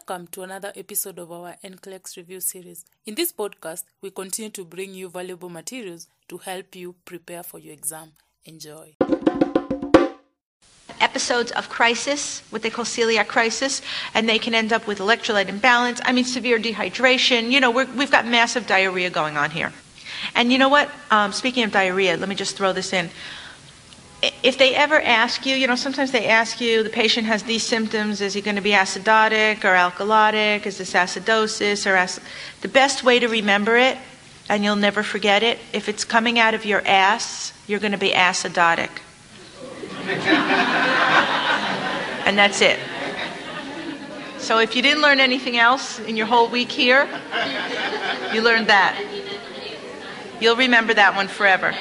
Welcome to another episode of our NCLEX review series. In this podcast, we continue to bring you valuable materials to help you prepare for your exam. Enjoy. Episodes of crisis, what they call celiac crisis, and they can end up with electrolyte imbalance, severe dehydration. We've got massive diarrhea going on here. And you know what? Speaking of diarrhea, let me just throw this in. If they ever ask you, sometimes they ask you, the patient has these symptoms, is he going to be acidotic or alkalotic? Is this acidosis or the best way to remember it, and you'll never forget it, if it's coming out of your ass, you're going to be acidotic. And that's it. So if you didn't learn anything else in your whole week here, you learned that. You'll remember that one forever.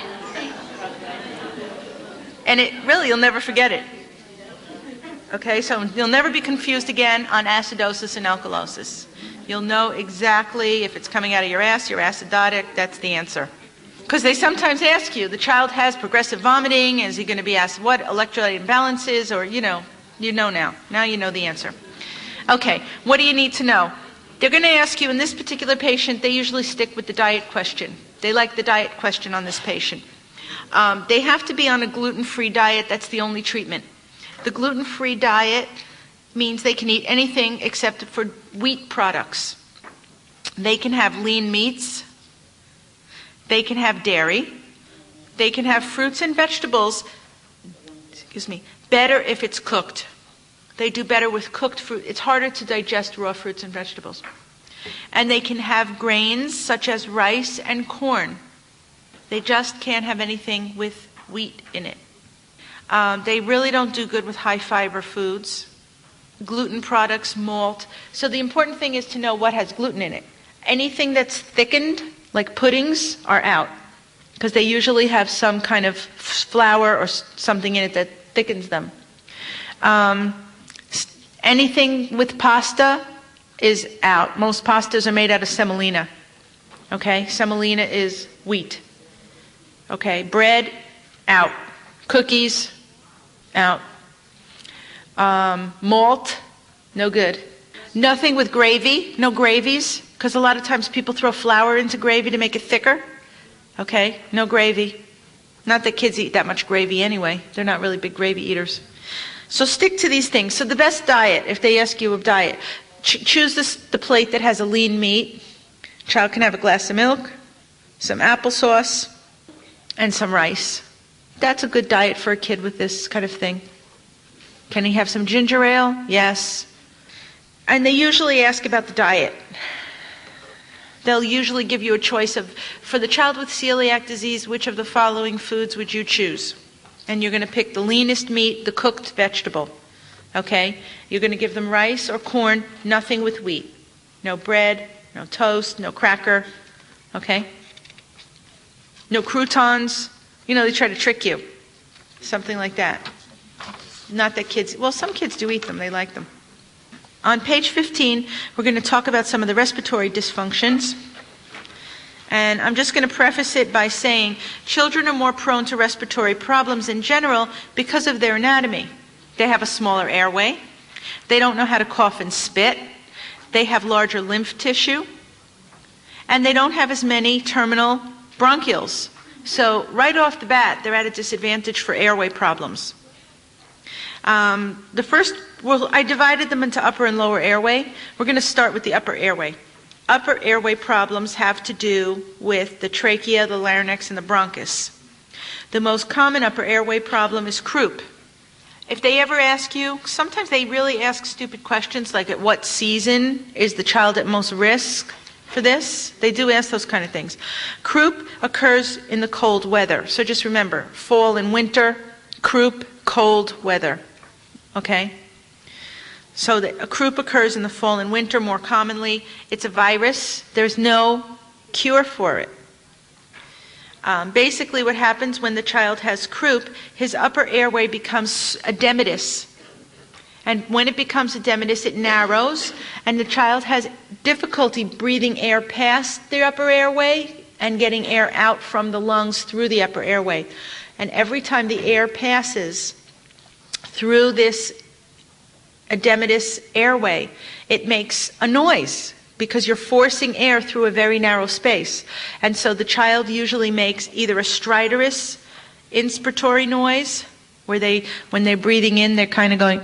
And you'll never forget it. Okay, so you'll never be confused again on acidosis and alkalosis. You'll know exactly if it's coming out of your ass, you're acidotic, that's the answer. Because they sometimes ask you, the child has progressive vomiting, is he going to be asked what electrolyte imbalances, or you know now. Now you know the answer. Okay, what do you need to know? They're going to ask you, in this particular patient, they usually stick with the diet question. They like the diet question on this patient. They have to be on a gluten-free diet. That's the only treatment. The gluten-free diet means they can eat anything except for wheat products. They can have lean meats. They can have dairy. They can have fruits and vegetables, better if it's cooked. They do better with cooked fruit. It's harder to digest raw fruits and vegetables. And they can have grains such as rice and corn. They just can't have anything with wheat in it. They really don't do good with high fiber foods, gluten products, malt. So the important thing is to know what has gluten in it. Anything that's thickened, like puddings, are out, because they usually have some kind of flour or something in it that thickens them. Anything with pasta is out. Most pastas are made out of semolina. Okay, semolina is wheat. Okay, bread, out. Cookies, out. Malt, no good. Nothing with gravy, no gravies, because a lot of times people throw flour into gravy to make it thicker. Okay, no gravy. Not that kids eat that much gravy anyway. They're not really big gravy eaters. So stick to these things. So the best diet, if they ask you of diet, choose the plate that has a lean meat. Child can have a glass of milk, some applesauce, and some rice. That's a good diet for a kid with this kind of thing. Can he have some ginger ale? Yes. And they usually ask about the diet. They'll usually give you a choice of, for the child with celiac disease, which of the following foods would you choose? And you're going to pick the leanest meat, the cooked vegetable. Okay? You're going to give them rice or corn, nothing with wheat. No bread, no toast, no cracker. Okay? No croutons. They try to trick you. Something like that. Not that some kids do eat them. They like them. On page 15, we're going to talk about some of the respiratory dysfunctions. And I'm just going to preface it by saying children are more prone to respiratory problems in general because of their anatomy. They have a smaller airway. They don't know how to cough and spit. They have larger lymph tissue. And they don't have as many terminal bronchioles. So right off the bat, they're at a disadvantage for airway problems. I divided them into upper and lower airway. We're going to start with the upper airway. Upper airway problems have to do with the trachea, the larynx, and the bronchus. The most common upper airway problem is croup. If they ever ask you, sometimes they really ask stupid questions like at what season is the child at most risk for this? They do ask those kind of things. Croup occurs in the cold weather. So just remember, fall and winter, croup, cold weather. Okay? So a croup occurs in the fall and winter more commonly. It's a virus. There's no cure for it. Basically what happens when the child has croup, his upper airway becomes edematous. And when it becomes edematous, it narrows, and the child has difficulty breathing air past the upper airway and getting air out from the lungs through the upper airway. And every time the air passes through this edematous airway. It makes a noise because you're forcing air through a very narrow space. And so the child usually makes either a stridorous inspiratory noise, where when they're breathing in, they're kind of going,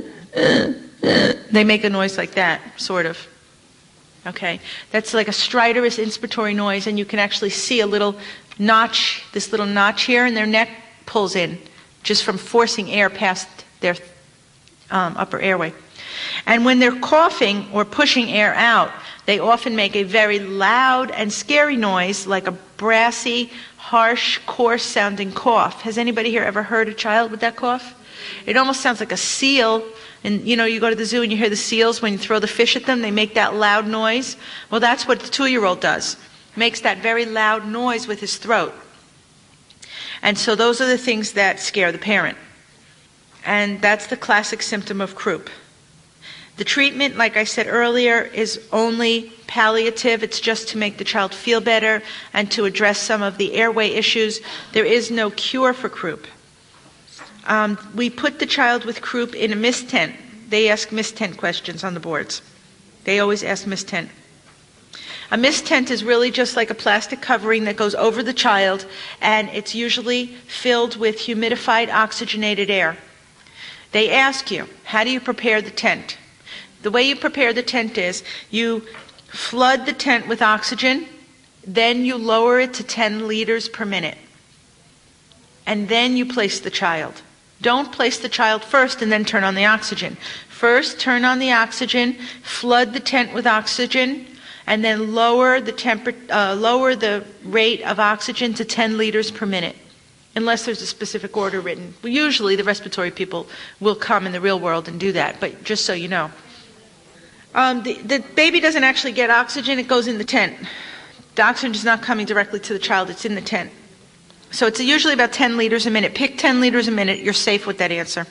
they make a noise like that, sort of. Okay? That's like a stridorous inspiratory noise, and you can actually see a little notch, this little notch here, and their neck pulls in just from forcing air past their upper airway. And when they're coughing or pushing air out, they often make a very loud and scary noise, like a brassy, harsh, coarse-sounding cough. Has anybody here ever heard a child with that cough? It almost sounds like a seal. And you go to the zoo and you hear the seals when you throw the fish at them, they make that loud noise. Well, that's what the 2-year-old does. Makes that very loud noise with his throat. And so those are the things that scare the parent. And that's the classic symptom of croup. The treatment, like I said earlier, is only palliative. It's just to make the child feel better and to address some of the airway issues. There is no cure for croup. We put the child with croup in a mist tent. They ask mist tent questions on the boards. They always ask mist tent. A mist tent is really just like a plastic covering that goes over the child, and it's usually filled with humidified, oxygenated air. They ask you, how do you prepare the tent? The way you prepare the tent is you flood the tent with oxygen, then you lower it to 10 liters per minute. And then you place the child. Don't place the child first and then turn on the oxygen. First, turn on the oxygen, flood the tent with oxygen, and then lower the rate of oxygen to 10 liters per minute, unless there's a specific order written. Well, usually the respiratory people will come in the real world and do that, but just so you know. The baby doesn't actually get oxygen, it goes in the tent. The oxygen is not coming directly to the child, it's in the tent. So it's usually about 10 liters a minute. Pick 10 liters a minute, you're safe with that answer.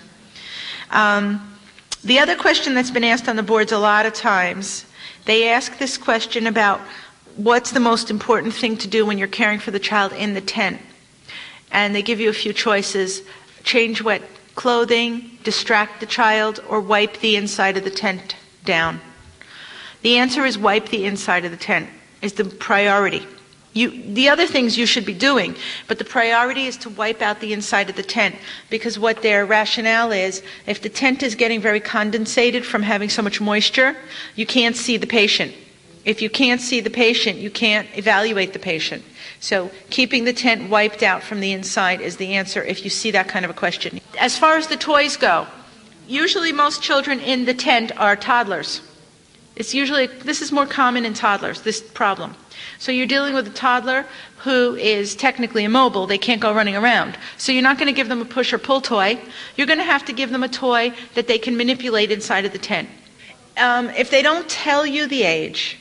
The other question that's been asked on the boards a lot of times, they ask this question about what's the most important thing to do when you're caring for the child in the tent. And they give you a few choices. Change wet clothing, distract the child, or wipe the inside of the tent down. The answer is wipe the inside of the tent is the priority. The other things you should be doing, but the priority is to wipe out the inside of the tent, because what their rationale is, if the tent is getting very condensated from having so much moisture, you can't see the patient. If you can't see the patient, you can't evaluate the patient. So keeping the tent wiped out from the inside is the answer if you see that kind of a question. As far as the toys go, usually most children in the tent are toddlers. This is more common in toddlers, this problem. So you're dealing with a toddler who is technically immobile. They can't go running around. So you're not going to give them a push or pull toy. You're going to have to give them a toy that they can manipulate inside of the tent. If they don't tell you the age,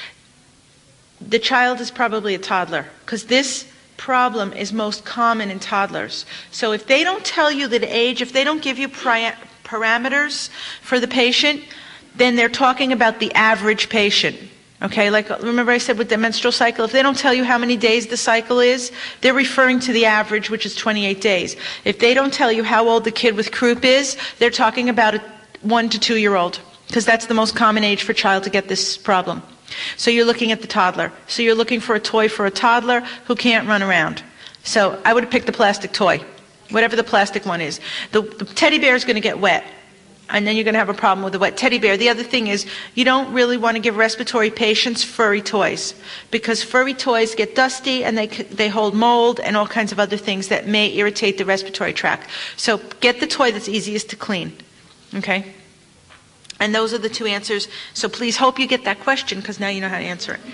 the child is probably a toddler, because this problem is most common in toddlers. So if they don't tell you the age, if they don't give you parameters for the patient, then they're talking about the average patient. Okay, like remember I said with the menstrual cycle, if they don't tell you how many days the cycle is, they're referring to the average, which is 28 days. If they don't tell you how old the kid with croup is, they're talking about a 1 to 2-year-old, because that's the most common age for a child to get this problem. So you're looking at the toddler. So you're looking for a toy for a toddler who can't run around. So I would have picked the plastic toy, whatever the plastic one is. The teddy bear is going to get wet, and then you're going to have a problem with the wet teddy bear. The other thing is, you don't really want to give respiratory patients furry toys, because furry toys get dusty and they hold mold and all kinds of other things that may irritate the respiratory tract. So get the toy that's easiest to clean. Okay? And those are the two answers. So please hope you get that question, because now you know how to answer it.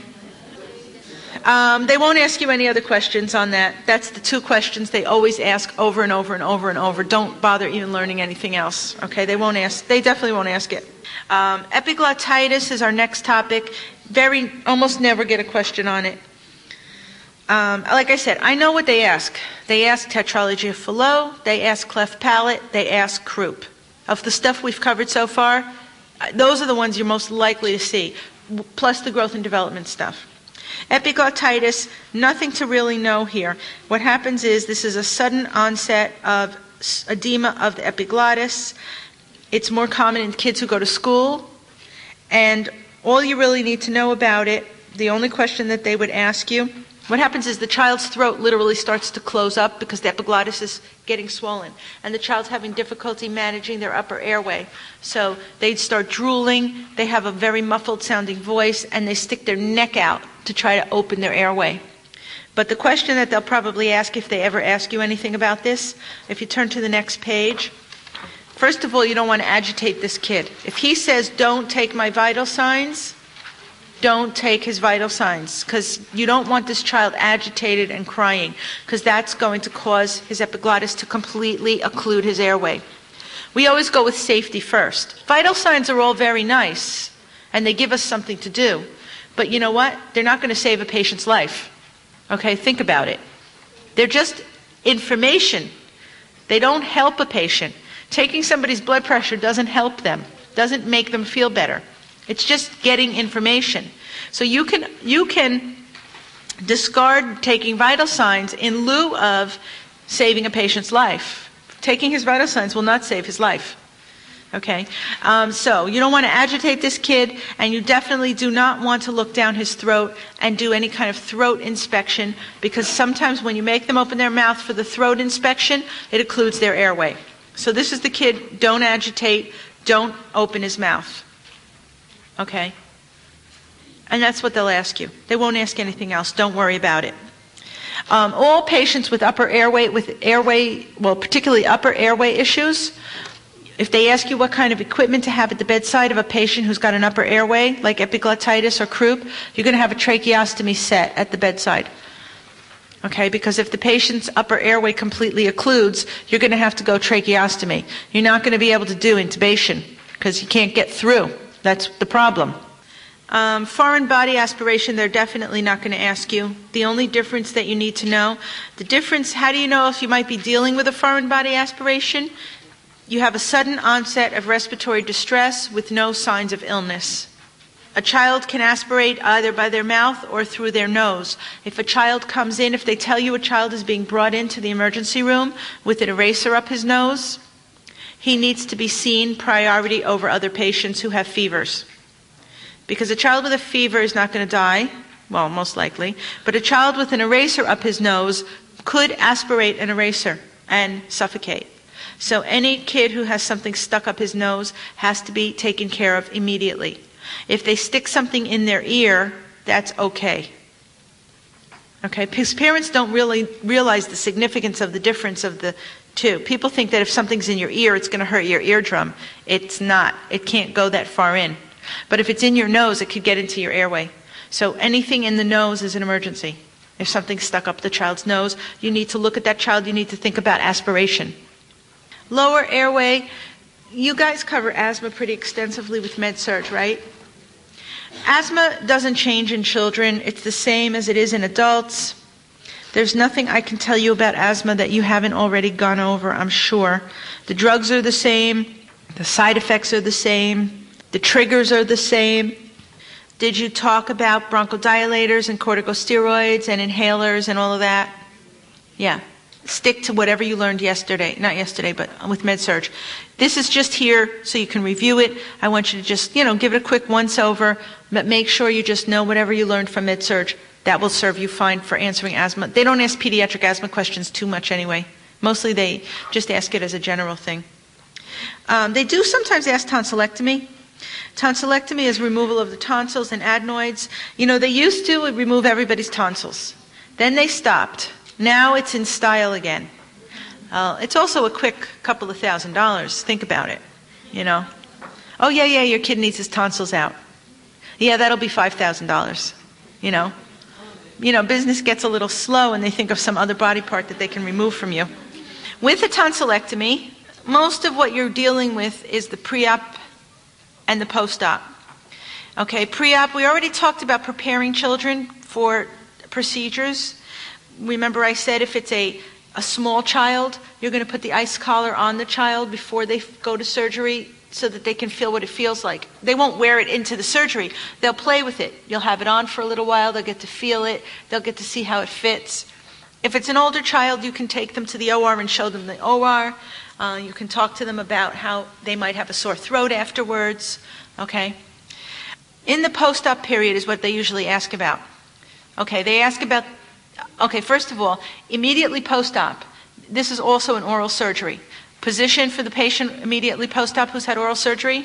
They won't ask you any other questions on that. That's the two questions they always ask over and over and over and over. Don't bother even learning anything else. Okay, they definitely won't ask it. Epiglottitis is our next topic. Almost never get a question on it. Like I said, I know what they ask. They ask tetralogy of Fallot, they ask cleft palate, they ask croup. Of the stuff we've covered so far, those are the ones you're most likely to see, plus the growth and development stuff. Epiglottitis, nothing to really know here. What happens is this is a sudden onset of edema of the epiglottis. It's more common in kids who go to school. And all you really need to know about it, the only question that they would ask you, what happens is the child's throat literally starts to close up because the epiglottis is getting swollen. And the child's having difficulty managing their upper airway. So they'd start drooling, they have a very muffled sounding voice, and they stick their neck out to try to open their airway. But the question that they'll probably ask if they ever ask you anything about this, if you turn to the next page, first of all, you don't want to agitate this kid. If he says, don't take my vital signs, don't take his vital signs, because you don't want this child agitated and crying, because that's going to cause his epiglottis to completely occlude his airway. We always go with safety first. Vital signs are all very nice, and they give us something to do. But you know what? They're not going to save a patient's life. Okay, think about it. They're just information. They don't help a patient. Taking somebody's blood pressure doesn't help them, doesn't make them feel better. It's just getting information. So you can discard taking vital signs in lieu of saving a patient's life. Taking his vital signs will not save his life. Okay? So you don't want to agitate this kid, and you definitely do not want to look down his throat and do any kind of throat inspection, because sometimes when you make them open their mouth for the throat inspection, it occludes their airway. So this is the kid, don't agitate, don't open his mouth. Okay? And that's what they'll ask you. They won't ask anything else. Don't worry about it. All patients with upper airway, particularly upper airway issues, if they ask you what kind of equipment to have at the bedside of a patient who's got an upper airway, like epiglottitis or croup, you're going to have a tracheostomy set at the bedside. Okay, because if the patient's upper airway completely occludes, you're going to have to go tracheostomy. You're not going to be able to do intubation because you can't get through. That's the problem. Foreign body aspiration, they're definitely not going to ask you. The only difference that you need to know, how do you know if you might be dealing with a foreign body aspiration? You have a sudden onset of respiratory distress with no signs of illness. A child can aspirate either by their mouth or through their nose. If a child comes in, if they tell you a child is being brought into the emergency room with an eraser up his nose, he needs to be seen priority over other patients who have fevers. Because a child with a fever is not going to die, well, most likely, but a child with an eraser up his nose could aspirate an eraser and suffocate. So any kid who has something stuck up his nose has to be taken care of immediately. If they stick something in their ear, that's okay. Okay, because parents don't really realize the significance of the difference of the two. People think that if something's in your ear, it's going to hurt your eardrum. It's not. It can't go that far in. But if it's in your nose, it could get into your airway. So anything in the nose is an emergency. If something's stuck up the child's nose, you need to look at that child. You need to think about aspiration. Lower airway, you guys cover asthma pretty extensively with med-surg, right? Asthma doesn't change in children. It's the same as it is in adults. There's nothing I can tell you about asthma that you haven't already gone over, I'm sure. The drugs are the same. The side effects are the same. The triggers are the same. Did you talk about bronchodilators and corticosteroids and inhalers and all of that? Yeah. Stick to whatever you learned yesterday. Not yesterday, but with med-surg. This is just here so you can review it. I want you to just, give it a quick once-over, but make sure you just know whatever you learned from med-surg. That will serve you fine for answering asthma. They don't ask pediatric asthma questions too much anyway. Mostly they just ask it as a general thing. They do sometimes ask tonsillectomy. Tonsillectomy is removal of the tonsils and adenoids. They used to remove everybody's tonsils. Then they stopped. Now it's in style again. It's also a quick couple of $1,000s. Think about it, Oh, yeah, your kid needs his tonsils out. Yeah, that'll be $5,000, business gets a little slow and they think of some other body part that they can remove from you. With a tonsillectomy, most of what you're dealing with is the pre-op and the post-op. Okay, pre-op, we already talked about preparing children for procedures. Remember I said if it's a small child, you're going to put the ice collar on the child before they go to surgery so that they can feel what it feels like. They won't wear it into the surgery. They'll play with it. You'll have it on for a little while. They'll get to feel it. They'll get to see how it fits. If it's an older child, you can take them to the OR and show them the OR. You can talk to them about how they might have a sore throat afterwards, okay? In the post-op period is what they usually ask about. Okay, they ask about, okay, first of all, immediately post-op. This is also an oral surgery. Position for the patient immediately post-op who's had oral surgery?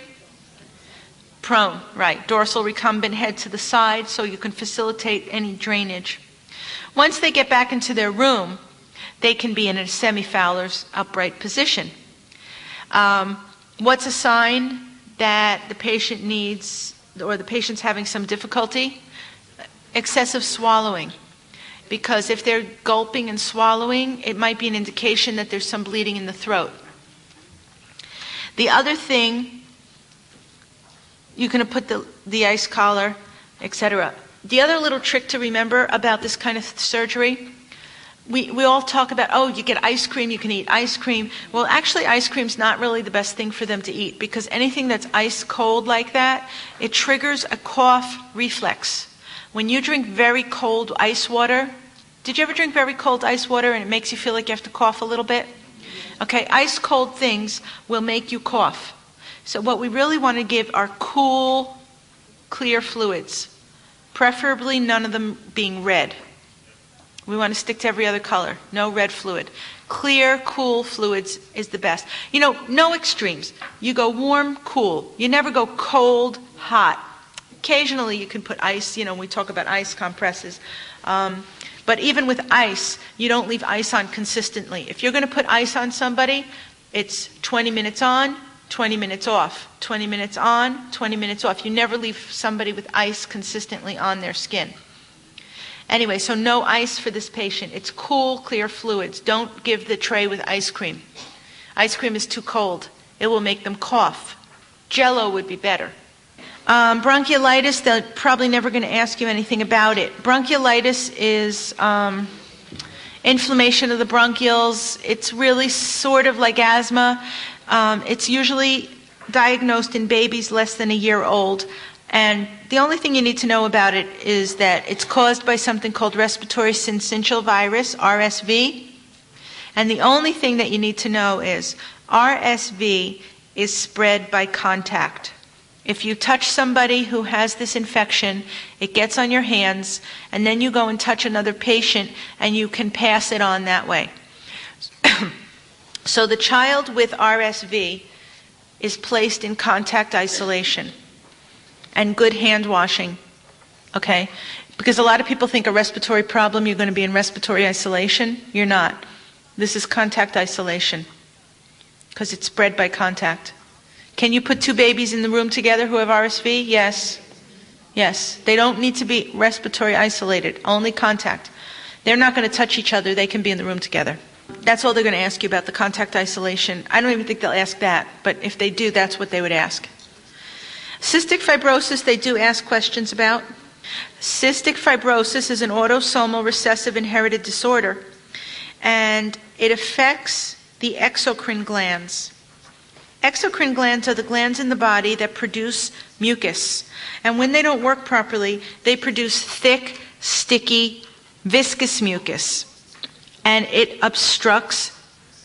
Prone, right. Dorsal recumbent, head to the side, so you can facilitate any drainage. Once they get back into their room, they can be in a semi-Fowler's upright position. What's a sign that the patient needs, or the patient's having some difficulty? Excessive swallowing. Because if they're gulping and swallowing, it might be an indication that there's some bleeding in the throat. The other thing, you can put the ice collar, etc. The other little trick to remember about this kind of surgery, we all talk about, oh, you get ice cream, you can eat ice cream. Well, actually, ice cream's not really the best thing for them to eat, because anything that's ice cold like that, it triggers a cough reflex. When you drink very cold ice water, did you ever drink very cold ice water and it makes you feel like you have to cough a little bit? Okay, ice cold things will make you cough. So what we really want to give are cool, clear fluids, preferably none of them being red. We want to stick to every other color, no red fluid. Clear, cool fluids is the best. You know, no extremes. You go warm, cool. You never go cold, hot. Occasionally you can put ice, we talk about ice compresses. But even with ice, you don't leave ice on consistently. If you're going to put ice on somebody, it's 20 minutes on, 20 minutes off. 20 minutes on, 20 minutes off. You never leave somebody with ice consistently on their skin. Anyway, so no ice for this patient. It's cool, clear fluids. Don't give the tray with ice cream. Ice cream is too cold. It will make them cough. Jell-O would be better. Bronchiolitis, they're probably never going to ask you anything about it. Bronchiolitis is inflammation of the bronchioles. It's really sort of like asthma. It's usually diagnosed in babies less than a year old. And the only thing you need to know about it is that it's caused by something called respiratory syncytial virus, RSV. And the only thing that you need to know is RSV is spread by contact. If you touch somebody who has this infection, it gets on your hands, and then you go and touch another patient, and you can pass it on that way. So the child with RSV is placed in contact isolation and good hand washing, okay? Because a lot of people think a respiratory problem, you're going to be in respiratory isolation. You're not. This is contact isolation because it's spread by contact. Can you put two babies in the room together who have RSV? Yes. Yes. They don't need to be respiratory isolated, only contact. They're not going to touch each other. They can be in the room together. That's all they're going to ask you about, the contact isolation. I don't even think they'll ask that, but if they do, that's what they would ask. Cystic fibrosis, they do ask questions about. Cystic fibrosis is an autosomal recessive inherited disorder, and it affects the exocrine glands. Exocrine glands are the glands in the body that produce mucus. And when they don't work properly, they produce thick, sticky, viscous mucus. And it obstructs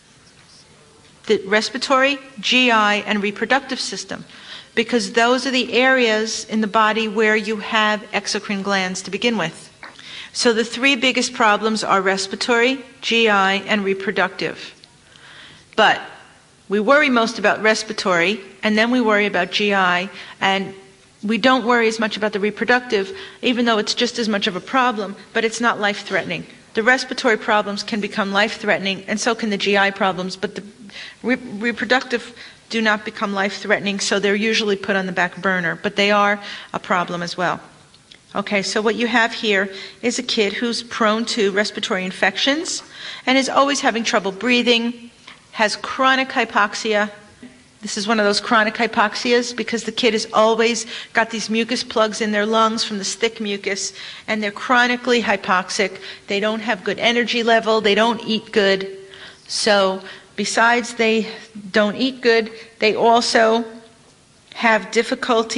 the respiratory, GI, and reproductive system. Because those are the areas in the body where you have exocrine glands to begin with. So the three biggest problems are respiratory, GI, and reproductive. But we worry most about respiratory, and then we worry about GI, and we don't worry as much about the reproductive, even though it's just as much of a problem, but it's not life-threatening. The respiratory problems can become life-threatening, and so can the GI problems, but the reproductive do not become life-threatening, so they're usually put on the back burner, but they are a problem as well. Okay, so what you have here is a kid who's prone to respiratory infections and is always having trouble breathing, has chronic hypoxia. This is one of those chronic hypoxias because the kid has always got these mucus plugs in their lungs from this thick mucus, and they're chronically hypoxic. They don't have good energy level. They don't eat good. So besides they don't eat good, they also have difficulty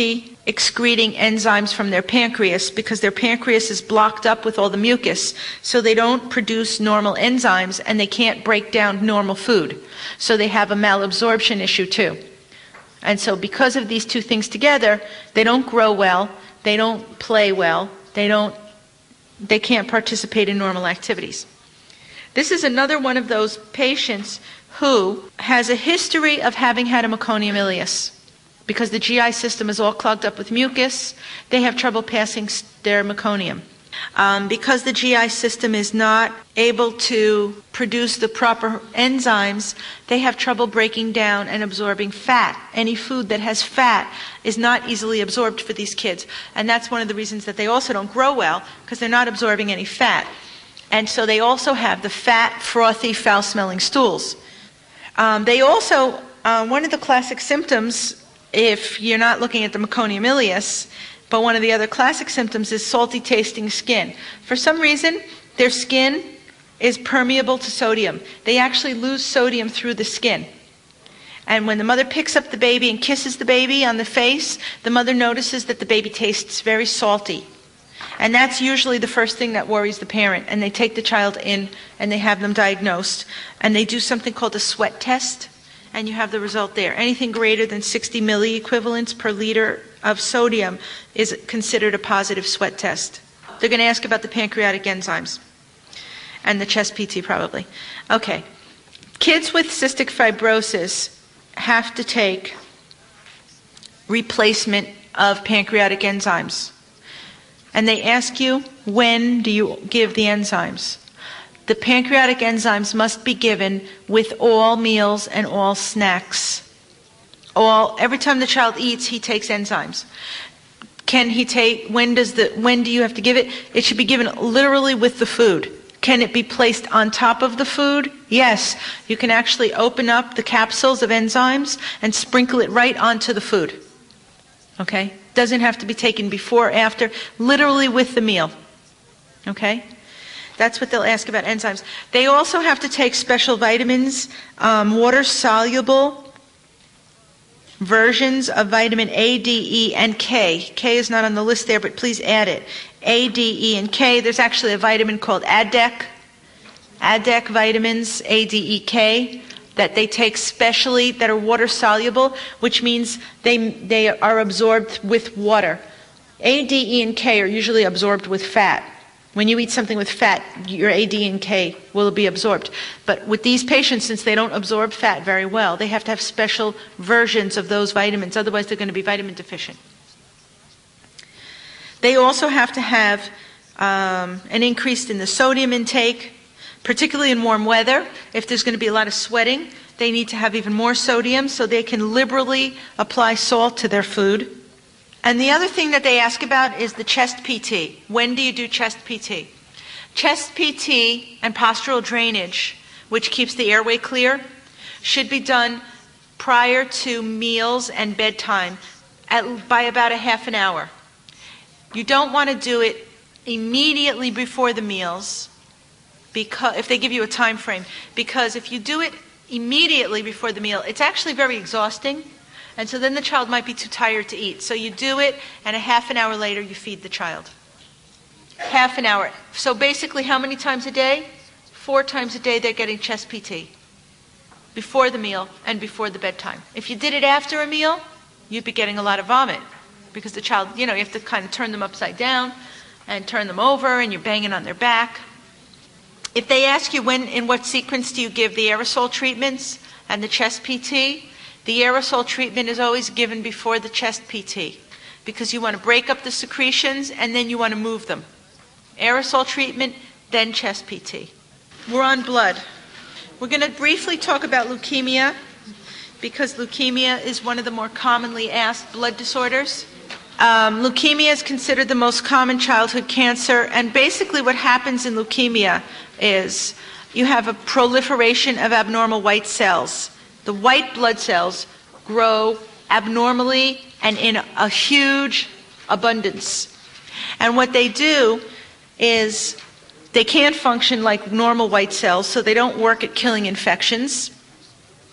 excreting enzymes from their pancreas because their pancreas is blocked up with all the mucus, so they don't produce normal enzymes and they can't break down normal food. So they have a malabsorption issue too. And so because of these two things together, they don't grow well, they don't play well, they can't participate in normal activities. This is another one of those patients who has a history of having had a meconium ileus. Because the GI system is all clogged up with mucus, they have trouble passing their meconium. Because the GI system is not able to produce the proper enzymes, they have trouble breaking down and absorbing fat. Any food that has fat is not easily absorbed for these kids. And that's one of the reasons that they also don't grow well, because they're not absorbing any fat. And so they also have the fat, frothy, foul-smelling stools. They also, one of the classic symptoms, if you're not looking at the meconium ileus, but one of the other classic symptoms is salty tasting skin. For some reason, their skin is permeable to sodium. They actually lose sodium through the skin. And when the mother picks up the baby and kisses the baby on the face, the mother notices that the baby tastes very salty. And that's usually the first thing that worries the parent. And they take the child in and they have them diagnosed. And they do something called a sweat test. And you have the result there. Anything greater than 60 milliequivalents per liter of sodium is considered a positive sweat test. They're going to ask about the pancreatic enzymes and the chest PT probably. Okay. Kids with cystic fibrosis have to take replacement of pancreatic enzymes. And they ask you, when do you give the enzymes? The pancreatic enzymes must be given with all meals and all snacks. Every time the child eats, he takes enzymes. When do you have to give it? It should be given literally with the food. Can it be placed on top of the food? Yes. You can actually open up the capsules of enzymes and sprinkle it right onto the food. Okay? Doesn't have to be taken before or after, literally with the meal. Okay? That's what they'll ask about enzymes. They also have to take special vitamins, water-soluble versions of vitamin A, D, E, and K. K is not on the list there, but please add it. A, D, E, and K. There's actually a vitamin called ADDEC. ADDEC vitamins, A, D, E, K, that they take specially that are water-soluble, which means they are absorbed with water. A, D, E, and K are usually absorbed with fat. When you eat something with fat, your A, D, and K will be absorbed. But with these patients, since they don't absorb fat very well, they have to have special versions of those vitamins. Otherwise, they're going to be vitamin deficient. They also have to have an increase in the sodium intake, particularly in warm weather. If there's going to be a lot of sweating, they need to have even more sodium so they can liberally apply salt to their food. And the other thing that they ask about is the chest PT. When do you do chest PT? Chest PT and postural drainage, which keeps the airway clear, should be done prior to meals and bedtime by about a half an hour. You don't want to do it immediately before the meals, because if they give you a time frame, because if you do it immediately before the meal, it's actually very exhausting. And so then the child might be too tired to eat. So you do it, and a half an hour later you feed the child. Half an hour. So basically how many times a day? 4 times a day they're getting chest PT. Before the meal and before the bedtime. If you did it after a meal, you'd be getting a lot of vomit. Because the child, you have to kind of turn them upside down and turn them over, and you're banging on their back. If they ask you in what sequence do you give the aerosol treatments and the chest PT, the aerosol treatment is always given before the chest PT because you want to break up the secretions and then you want to move them. Aerosol treatment, then chest PT. We're on blood. We're going to briefly talk about leukemia because leukemia is one of the more commonly asked blood disorders. Leukemia is considered the most common childhood cancer, and basically what happens in leukemia is you have a proliferation of abnormal white cells. The white blood cells grow abnormally and in a huge abundance. And what they do is they can't function like normal white cells, so they don't work at killing infections.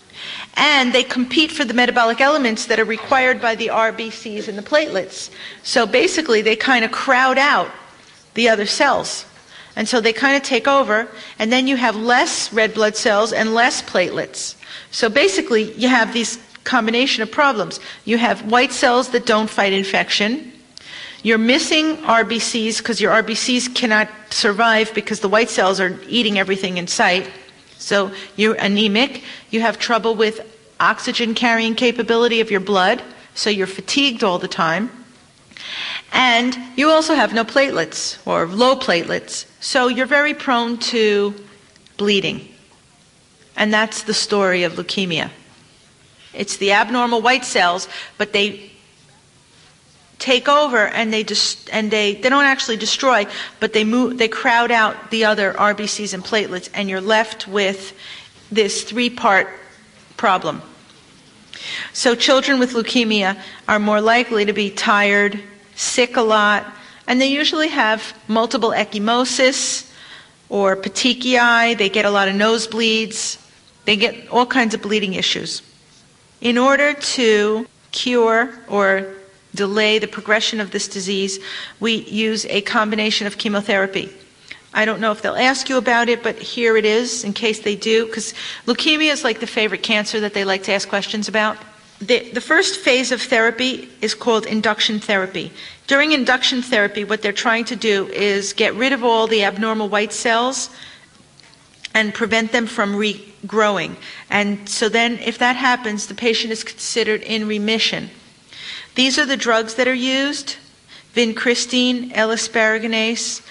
And they compete for the metabolic elements that are required by the RBCs and the platelets. So basically, they kind of crowd out the other cells. And so they kind of take over, and then you have less red blood cells and less platelets. So basically, you have these combination of problems. You have white cells that don't fight infection. You're missing RBCs because your RBCs cannot survive because the white cells are eating everything in sight. So you're anemic. You have trouble with oxygen carrying capability of your blood, so you're fatigued all the time. And you also have no platelets or low platelets, so you're very prone to bleeding. And that's the story of leukemia. It's the abnormal white cells, but they take over and they don't actually destroy, but they crowd out the other RBCs and platelets, and you're left with this three-part problem. So children with leukemia are more likely to be tired, sick a lot, and they usually have multiple ecchymosis or petechiae. They get a lot of nosebleeds. They get all kinds of bleeding issues. In order to cure or delay the progression of this disease, we use a combination of chemotherapy. I don't know if they'll ask you about it, but here it is in case they do, because leukemia is like the favorite cancer that they like to ask questions about. The first phase of therapy is called induction therapy. During induction therapy, what they're trying to do is get rid of all the abnormal white cells and prevent them from regrowing. And so then if that happens, the patient is considered in remission. These are the drugs that are used: vincristine, L-asparaginase,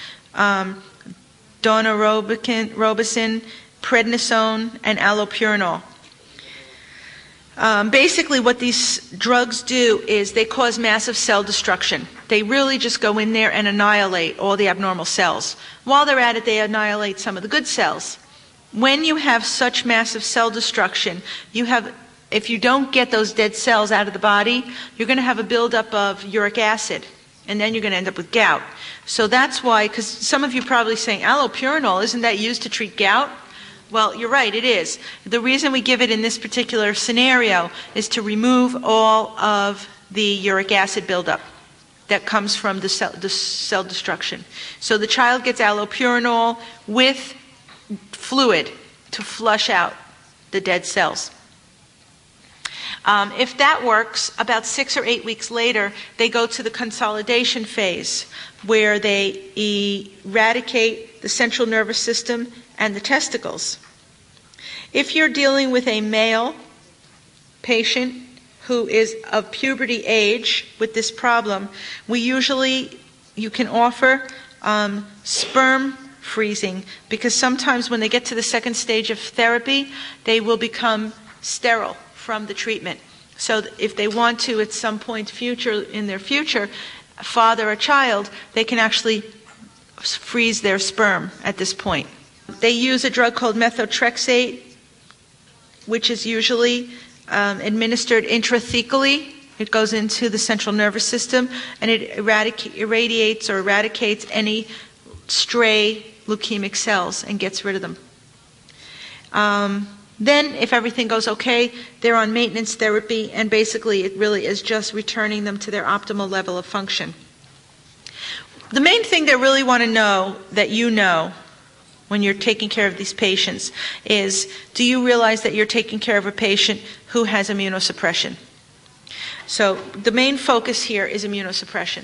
daunorubicin, prednisone, and allopurinol. Basically what these drugs do is they cause massive cell destruction. They really just go in there and annihilate all the abnormal cells. While they're at it, they annihilate some of the good cells. When you have such massive cell destruction, if you don't get those dead cells out of the body, you're going to have a buildup of uric acid, and then you're going to end up with gout. So that's why, because some of you are probably saying, allopurinol, isn't that used to treat gout? Well, you're right, it is. The reason we give it in this particular scenario is to remove all of the uric acid buildup that comes from the cell destruction. So the child gets allopurinol with fluid to flush out the dead cells. If that works, about 6 or 8 weeks later, they go to the consolidation phase, where they eradicate the central nervous system and the testicles. If you're dealing with a male patient who is of puberty age with this problem, you can offer sperm freezing, because sometimes when they get to the second stage of therapy, they will become sterile from the treatment. So if they want to, at some point in their future, father a child, they can actually freeze their sperm at this point. They use a drug called methotrexate, which is usually administered intrathecally. It goes into the central nervous system, and it eradicates any stray leukemic cells and gets rid of them. Then, if everything goes okay, they're on maintenance therapy, and basically it really is just returning them to their optimal level of function. The main thing they really want to know, that you know, when you're taking care of these patients, is, do you realize that you're taking care of a patient who has immunosuppression? So the main focus here is immunosuppression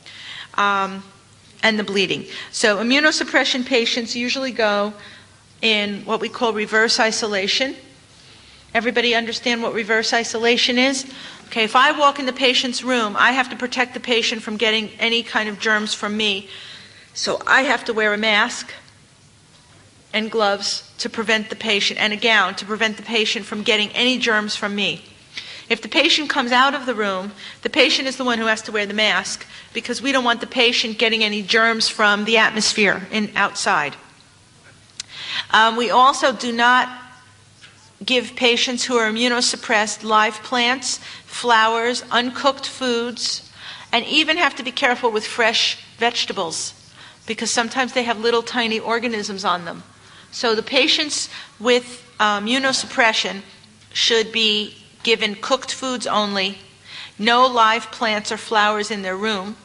and the bleeding. So immunosuppression patients usually go in what we call reverse isolation. Everybody understand what reverse isolation is? Okay, if I walk in the patient's room, I have to protect the patient from getting any kind of germs from me. So I have to wear a mask and gloves to prevent the patient, and a gown to prevent the patient from getting any germs from me. If the patient comes out of the room, the patient is the one who has to wear the mask, because we don't want the patient getting any germs from the atmosphere outside. We also do not give patients who are immunosuppressed live plants, flowers, uncooked foods, and even have to be careful with fresh vegetables, because sometimes they have little tiny organisms on them. So the patients with immunosuppression should be given cooked foods only, no live plants or flowers in their room,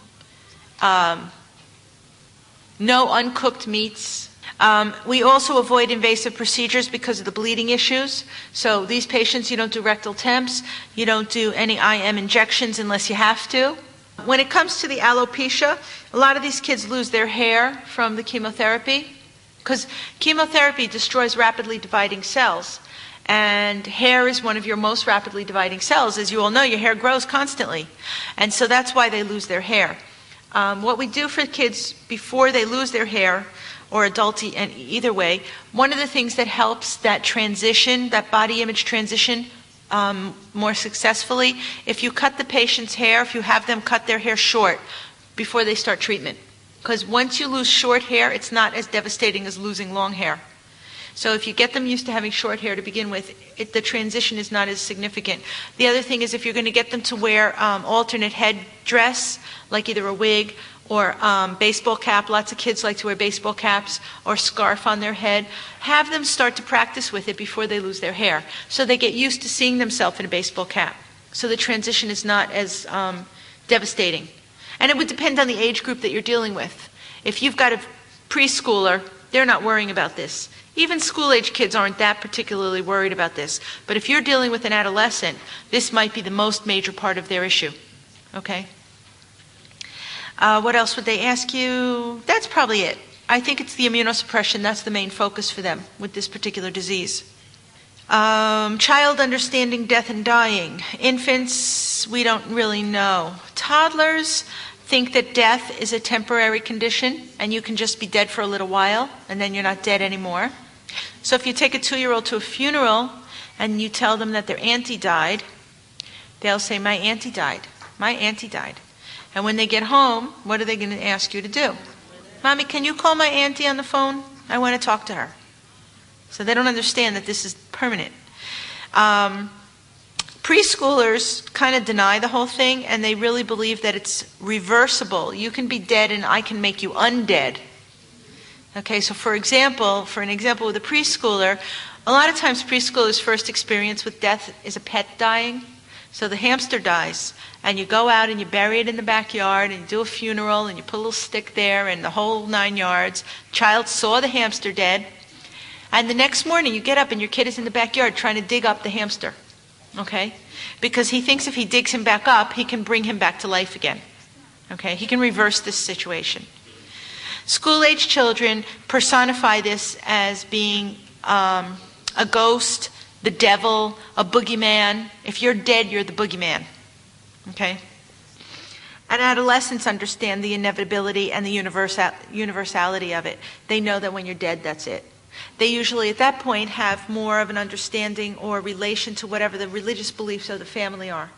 no uncooked meats. We also avoid invasive procedures because of the bleeding issues. So these patients, you don't do rectal temps, you don't do any IM injections unless you have to. When it comes to the alopecia, a lot of these kids lose their hair from the chemotherapy because chemotherapy destroys rapidly dividing cells. And hair is one of your most rapidly dividing cells. As you all know, your hair grows constantly. And so that's why they lose their hair. What we do for kids before they lose their hair, or adult, and either way, one of the things that helps that transition, that body image transition, more successfully, if you cut the patient's hair, if you have them cut their hair short before they start treatment. Because once you lose short hair, it's not as devastating as losing long hair. So if you get them used to having short hair to begin with, the transition is not as significant. The other thing is if you're going to get them to wear alternate head dress, like either a wig or baseball cap, lots of kids like to wear baseball caps, or scarf on their head, have them start to practice with it before they lose their hair. So they get used to seeing themselves in a baseball cap. So the transition is not as devastating. And it would depend on the age group that you're dealing with. If you've got a preschooler, they're not worrying about this. Even school-age kids aren't that particularly worried about this. But if you're dealing with an adolescent, this might be the most major part of their issue. Okay? What else would they ask you? That's probably it. I think it's the immunosuppression. That's the main focus for them with this particular disease. Child understanding death and dying. Infants, we don't really know. Toddlers think that death is a temporary condition and you can just be dead for a little while and then you're not dead anymore. So if you take a 2-year-old to a funeral and you tell them that their auntie died, they'll say, my auntie died. My auntie died. And when they get home, what are they going to ask you to do? Mommy, can you call my auntie on the phone? I want to talk to her. So they don't understand that this is permanent. Preschoolers kind of deny the whole thing, and they really believe that it's reversible. You can be dead and I can make you undead. Okay, so for an example with a preschooler, a lot of times preschoolers' first experience with death is a pet dying. So the hamster dies, and you go out and you bury it in the backyard, and you do a funeral, and you put a little stick there, and the whole 9 yards. Child saw the hamster dead, and the next morning you get up and your kid is in the backyard trying to dig up the hamster. Okay? Because he thinks if he digs him back up, he can bring him back to life again. Okay? He can reverse this situation. School-age children personify this as being a ghost, the devil, a boogeyman. If you're dead, you're the boogeyman. Okay? And adolescents understand the inevitability and the universality of it. They know that when you're dead, that's it. They usually, at that point, have more of an understanding or relation to whatever the religious beliefs of the family are.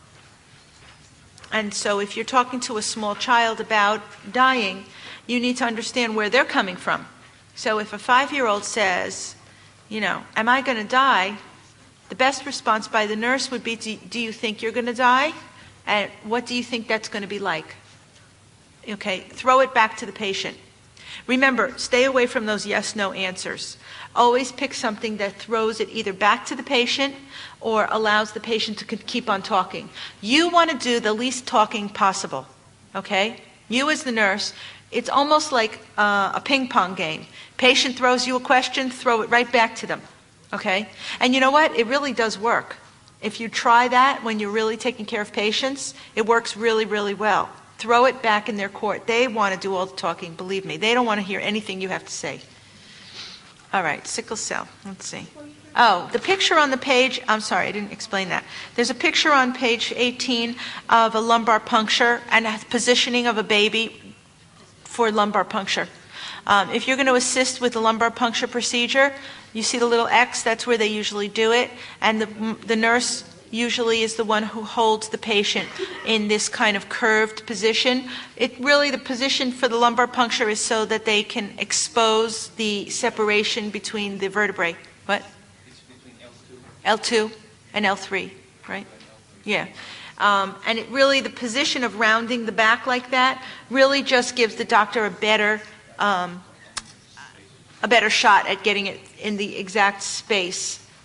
And so if you're talking to a small child about dying, you need to understand where they're coming from. So if a 5-year-old says, am I going to die? The best response by the nurse would be, do you think you're going to die? And what do you think that's going to be like? Okay, throw it back to the patient. Remember, stay away from those yes-no answers. Always pick something that throws it either back to the patient or allows the patient to keep on talking. You want to do the least talking possible, okay? You as the nurse, it's almost like a ping pong game. Patient throws you a question, throw it right back to them, okay? And you know what? It really does work. If you try that when you're really taking care of patients, it works really, really well. Throw it back in their court. They want to do all the talking, believe me. They don't want to hear anything you have to say. All right, sickle cell. Let's see. Oh, the picture on the page, I'm sorry, I didn't explain that. There's a picture on page 18 of a lumbar puncture and a positioning of a baby for lumbar puncture. If you're going to assist with the lumbar puncture procedure, you see the little X, that's where they usually do it. And the nurse usually is the one who holds the patient in this kind of curved position. The position for the lumbar puncture is so that they can expose the separation between the vertebrae. What? It's between L2 and L3, right? Yeah. And it really, the position of rounding the back like that really just gives the doctor a better shot at getting it in the exact space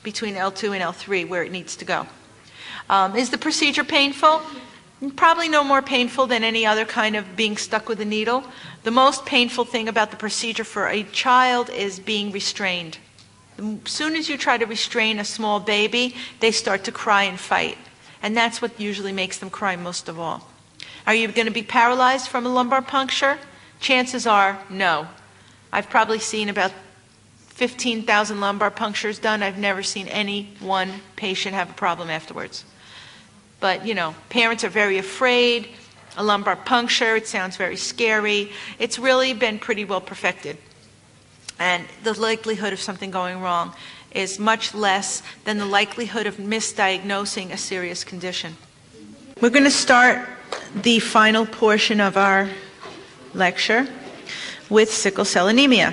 between L2 and L3 where it needs to go. Is the procedure painful? Probably no more painful than any other kind of being stuck with a needle. The most painful thing about the procedure for a child is being restrained. As soon as you try to restrain a small baby, they start to cry and fight. And that's what usually makes them cry most of all. Are you going to be paralyzed from a lumbar puncture? Chances are no. I've probably seen about 15,000 lumbar punctures done. I've never seen any one patient have a problem afterwards. But, parents are very afraid. A lumbar puncture, it sounds very scary. It's really been pretty well perfected. And the likelihood of something going wrong is much less than the likelihood of misdiagnosing a serious condition. We're going to start the final portion of our lecture with sickle cell anemia.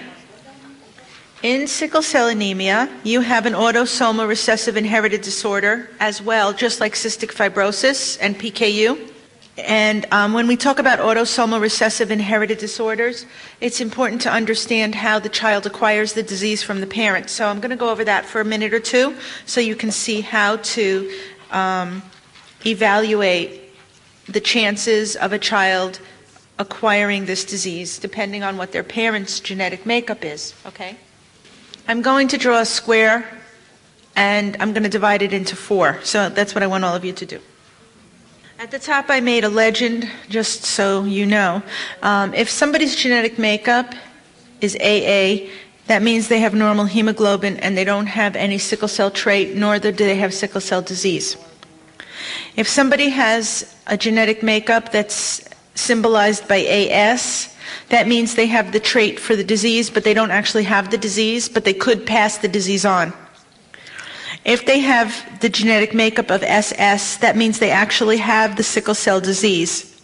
In sickle cell anemia, you have an autosomal recessive inherited disorder as well, just like cystic fibrosis and PKU. And when we talk about autosomal recessive inherited disorders, it's important to understand how the child acquires the disease from the parent. So I'm going to go over that for a minute or two so you can see how to evaluate the chances of a child acquiring this disease depending on what their parents' genetic makeup is. Okay? I'm going to draw a square and I'm going to divide it into 4. So that's what I want all of you to do. At the top I made a legend just so you know. If somebody's genetic makeup is AA, that means they have normal hemoglobin and they don't have any sickle cell trait, nor do they have sickle cell disease. If somebody has a genetic makeup that's symbolized by AS, that means they have the trait for the disease, but they don't actually have the disease, but they could pass the disease on. If they have the genetic makeup of SS, that means they actually have the sickle cell disease.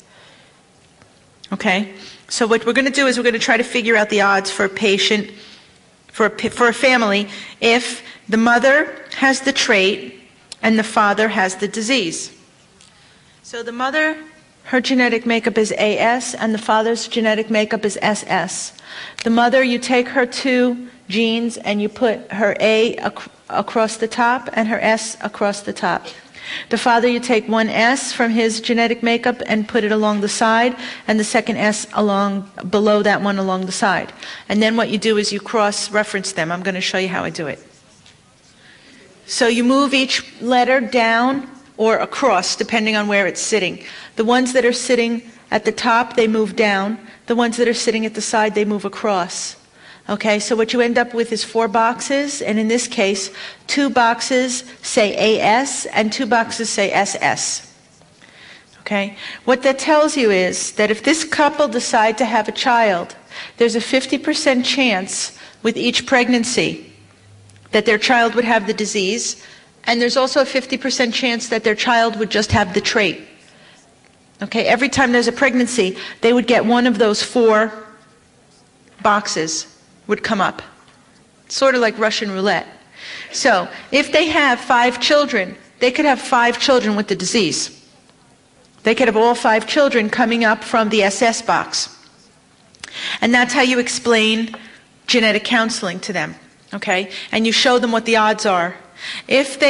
Okay? So what we're going to do is we're going to try to figure out the odds for a patient, for a family, if the mother has the trait and the father has the disease. So the mother, her genetic makeup is AS, and the father's genetic makeup is SS. The mother, you take her 2 genes and you put her A across the top and her S across the top. The father, you take 1 S from his genetic makeup and put it along the side, and the second S along below that one along the side. And then what you do is you cross-reference them. I'm going to show you how I do it. So you move each letter down or across, depending on where it's sitting. The ones that are sitting at the top, they move down. The ones that are sitting at the side, they move across. Okay, so what you end up with is 4 boxes, and in this case, 2 boxes say AS and 2 boxes say SS. Okay, what that tells you is that if this couple decide to have a child, there's a 50% chance with each pregnancy that their child would have the disease, and there's also a 50% chance that their child would just have the trait. Okay, every time there's a pregnancy, they would get one of those 4 boxes would come up. Sort of like Russian roulette. So, if they have 5 children, they could have 5 children with the disease. They could have all 5 children coming up from the SS box. And that's how you explain genetic counseling to them. Okay? And you show them what the odds are. If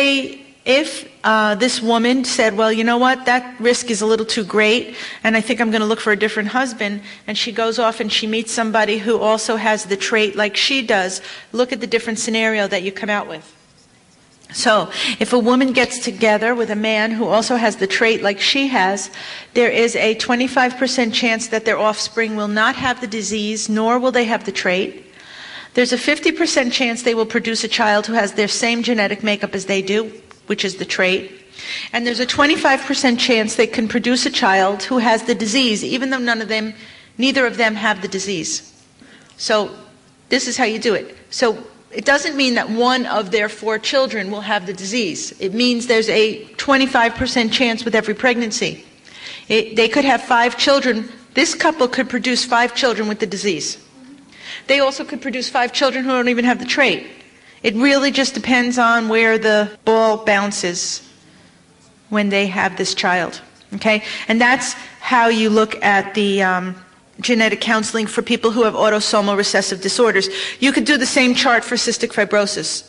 this woman said, well, you know what, that risk is a little too great, and I think I'm going to look for a different husband, and she goes off and she meets somebody who also has the trait like she does, look at the different scenario that you come out with. So, if a woman gets together with a man who also has the trait like she has, there is a 25% chance that their offspring will not have the disease, nor will they have the trait. There's a 50% chance they will produce a child who has their same genetic makeup as they do, which is the trait. And there's a 25% chance they can produce a child who has the disease, even though neither of them have the disease. So this is how you do it. So it doesn't mean that one of their 4 children will have the disease. It means there's a 25% chance with every pregnancy. They could have 5 children. This couple could produce 5 children with the disease. They also could produce 5 children who don't even have the trait. It really just depends on where the ball bounces when they have this child. Okay? And that's how you look at the genetic counseling for people who have autosomal recessive disorders. You could do the same chart for cystic fibrosis.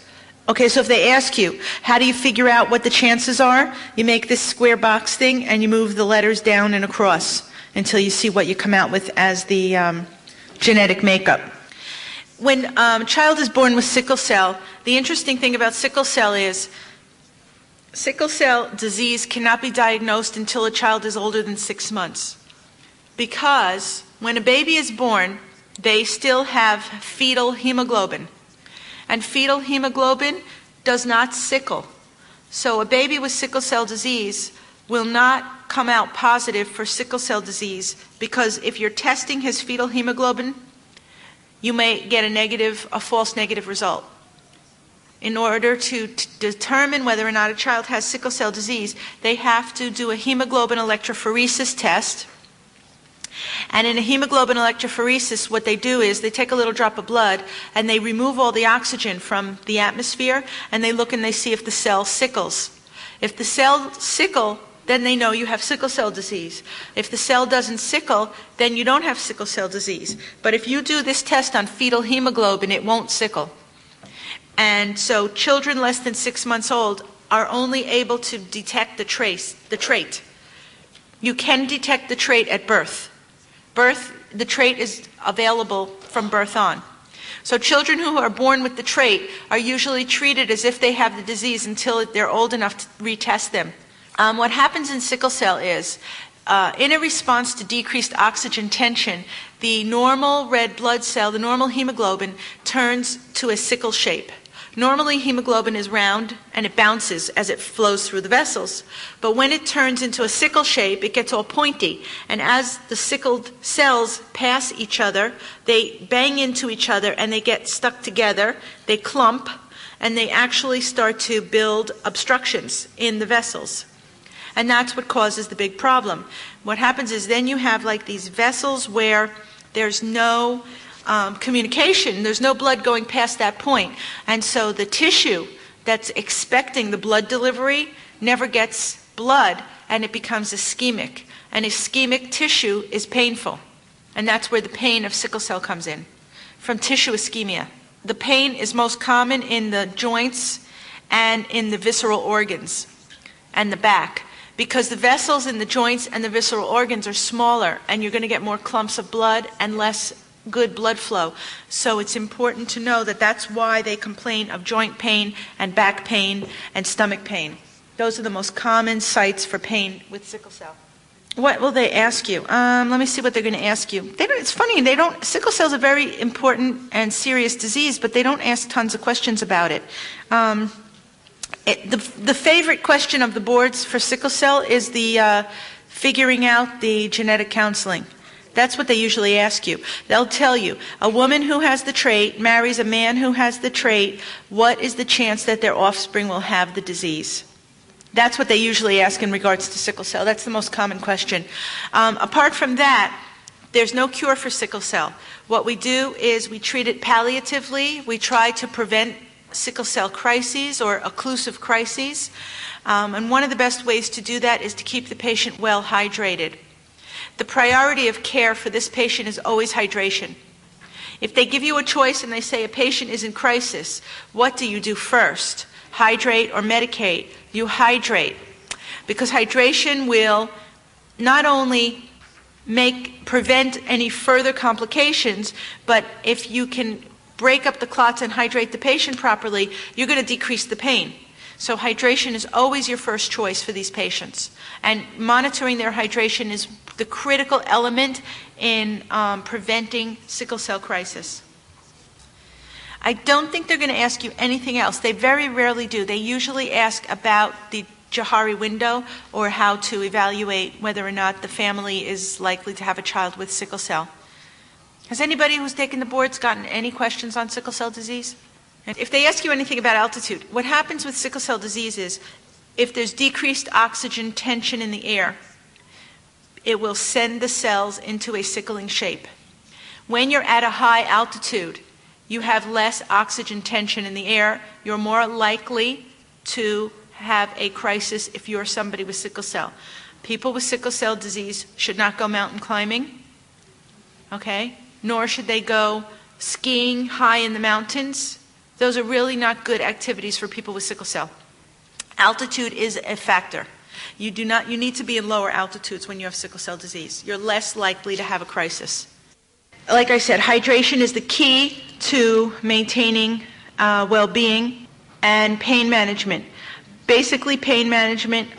Okay, so if they ask you, how do you figure out what the chances are? You make this square box thing and you move the letters down and across until you see what you come out with as the genetic makeup. When a child is born with sickle cell, the interesting thing about sickle cell is sickle cell disease cannot be diagnosed until a child is older than 6 months. Because when a baby is born, they still have fetal hemoglobin. And fetal hemoglobin does not sickle. So a baby with sickle cell disease will not come out positive for sickle cell disease, because if you're testing his fetal hemoglobin, you may get a false negative result. In order to determine whether or not a child has sickle cell disease, they have to do a hemoglobin electrophoresis test. And in a hemoglobin electrophoresis, what they do is they take a little drop of blood and they remove all the oxygen from the atmosphere, and they look and they see if the cell sickles. If the cell sickle, then they know you have sickle cell disease. If the cell doesn't sickle, then you don't have sickle cell disease. But if you do this test on fetal hemoglobin, it won't sickle. And so children less than 6 months old are only able to detect the trait. You can detect the trait at birth. The trait is available from birth on. So children who are born with the trait are usually treated as if they have the disease until they're old enough to retest them. What happens in sickle cell is, in a response to decreased oxygen tension, the normal red blood cell, the normal hemoglobin, turns to a sickle shape. Normally hemoglobin is round and it bounces as it flows through the vessels. But when it turns into a sickle shape, it gets all pointy. And as the sickled cells pass each other, they bang into each other and they get stuck together, they clump, and they actually start to build obstructions in the vessels. And that's what causes the big problem. What happens is then you have like these vessels where there's no communication, there's no blood going past that point. And so the tissue that's expecting the blood delivery never gets blood, and it becomes ischemic. And ischemic tissue is painful. And that's where the pain of sickle cell comes in, from tissue ischemia. The pain is most common in the joints and in the visceral organs and the back, because the vessels in the joints and the visceral organs are smaller, and you're going to get more clumps of blood and less good blood flow. So it's important to know that that's why they complain of joint pain and back pain and stomach pain. Those are the most common sites for pain with sickle cell. What will they ask you? Let me see what they're going to ask you. It's funny, sickle cell is a very important and serious disease, but they don't ask tons of questions about it. The favorite question of the boards for sickle cell is the figuring out the genetic counseling. That's what they usually ask you. They'll tell you, a woman who has the trait marries a man who has the trait, what is the chance that their offspring will have the disease? That's what they usually ask in regards to sickle cell. That's the most common question. Apart from that, there's no cure for sickle cell. What we do is we treat it palliatively. We try to prevent sickle cell crises or occlusive crises. And one of the best ways to do that is to keep the patient well hydrated. The priority of care for this patient is always hydration. If they give you a choice and they say a patient is in crisis, what do you do first? Hydrate or medicate? You hydrate, because hydration will not only prevent any further complications, but if you can break up the clots and hydrate the patient properly, you're going to decrease the pain. So hydration is always your first choice for these patients. And monitoring their hydration is the critical element in preventing sickle cell crisis. I don't think they're going to ask you anything else. They very rarely do. They usually ask about the Johari window or how to evaluate whether or not the family is likely to have a child with sickle cell. Has anybody who's taken the boards gotten any questions on sickle cell disease? And if they ask you anything about altitude, what happens with sickle cell disease is if there's decreased oxygen tension in the air, it will send the cells into a sickling shape. When you're at a high altitude, you have less oxygen tension in the air. You're more likely to have a crisis if you're somebody with sickle cell. People with sickle cell disease should not go mountain climbing, okay? Nor should they go skiing high in the mountains, Those are really not good activities for people with sickle cell. Altitude is a factor. You need to be in lower altitudes when you have sickle cell disease. You're less likely to have a crisis. Like I said, hydration is the key to maintaining well-being, and pain management. Basically, pain management,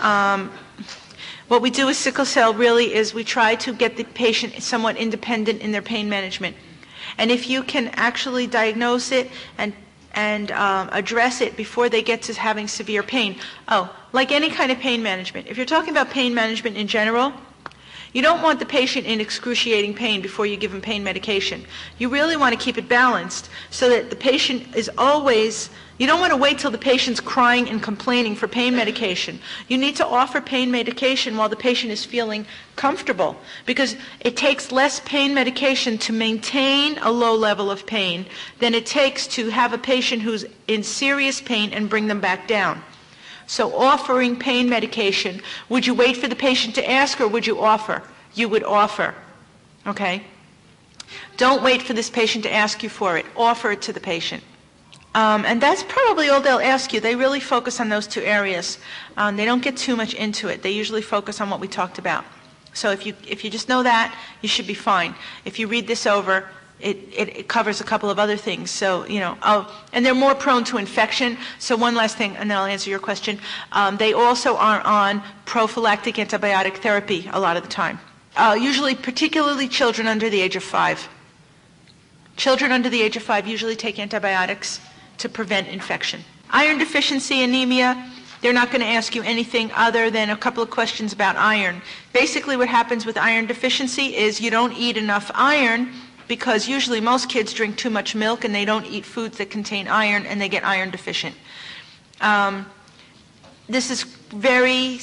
what we do with sickle cell really is we try to get the patient somewhat independent in their pain management. And if you can actually diagnose it and address it before they get to having severe pain. Like any kind of pain management. If you're talking about pain management in general, you don't want the patient in excruciating pain before you give them pain medication. You really want to keep it balanced so that the patient is always, you don't want to wait till the patient's crying and complaining for pain medication. You need to offer pain medication while the patient is feeling comfortable, because it takes less pain medication to maintain a low level of pain than it takes to have a patient who's in serious pain and bring them back down. So offering pain medication, would you wait for the patient to ask, or would you offer? You would offer, okay? Don't wait for this patient to ask you for it. Offer it to the patient. And that's probably all they'll ask you. They really focus on those two areas. They don't get too much into it. They usually focus on what we talked about. So if you just know that, you should be fine. If you read this over, it covers a couple of other things. So, and they're more prone to infection. So one last thing, and then I'll answer your question. They also are on prophylactic antibiotic therapy a lot of the time. Usually, particularly children under the age of 5. Children under the age of 5 usually take antibiotics to prevent infection. Iron deficiency anemia, they're not going to ask you anything other than a couple of questions about iron. Basically what happens with iron deficiency is you don't eat enough iron, because usually most kids drink too much milk and they don't eat foods that contain iron, and they get iron deficient. This is very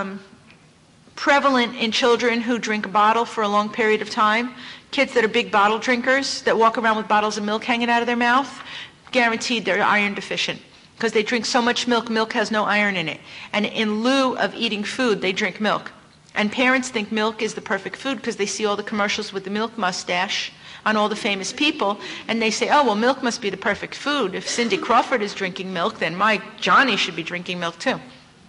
prevalent in children who drink a bottle for a long period of time. Kids that are big bottle drinkers, that walk around with bottles of milk hanging out of their mouth, guaranteed they're iron deficient, because they drink so much milk. Milk has no iron in it. And in lieu of eating food, they drink milk. And parents think milk is the perfect food because they see all the commercials with the milk mustache on all the famous people, and they say, oh, well, milk must be the perfect food. If Cindy Crawford is drinking milk, then my Johnny should be drinking milk too.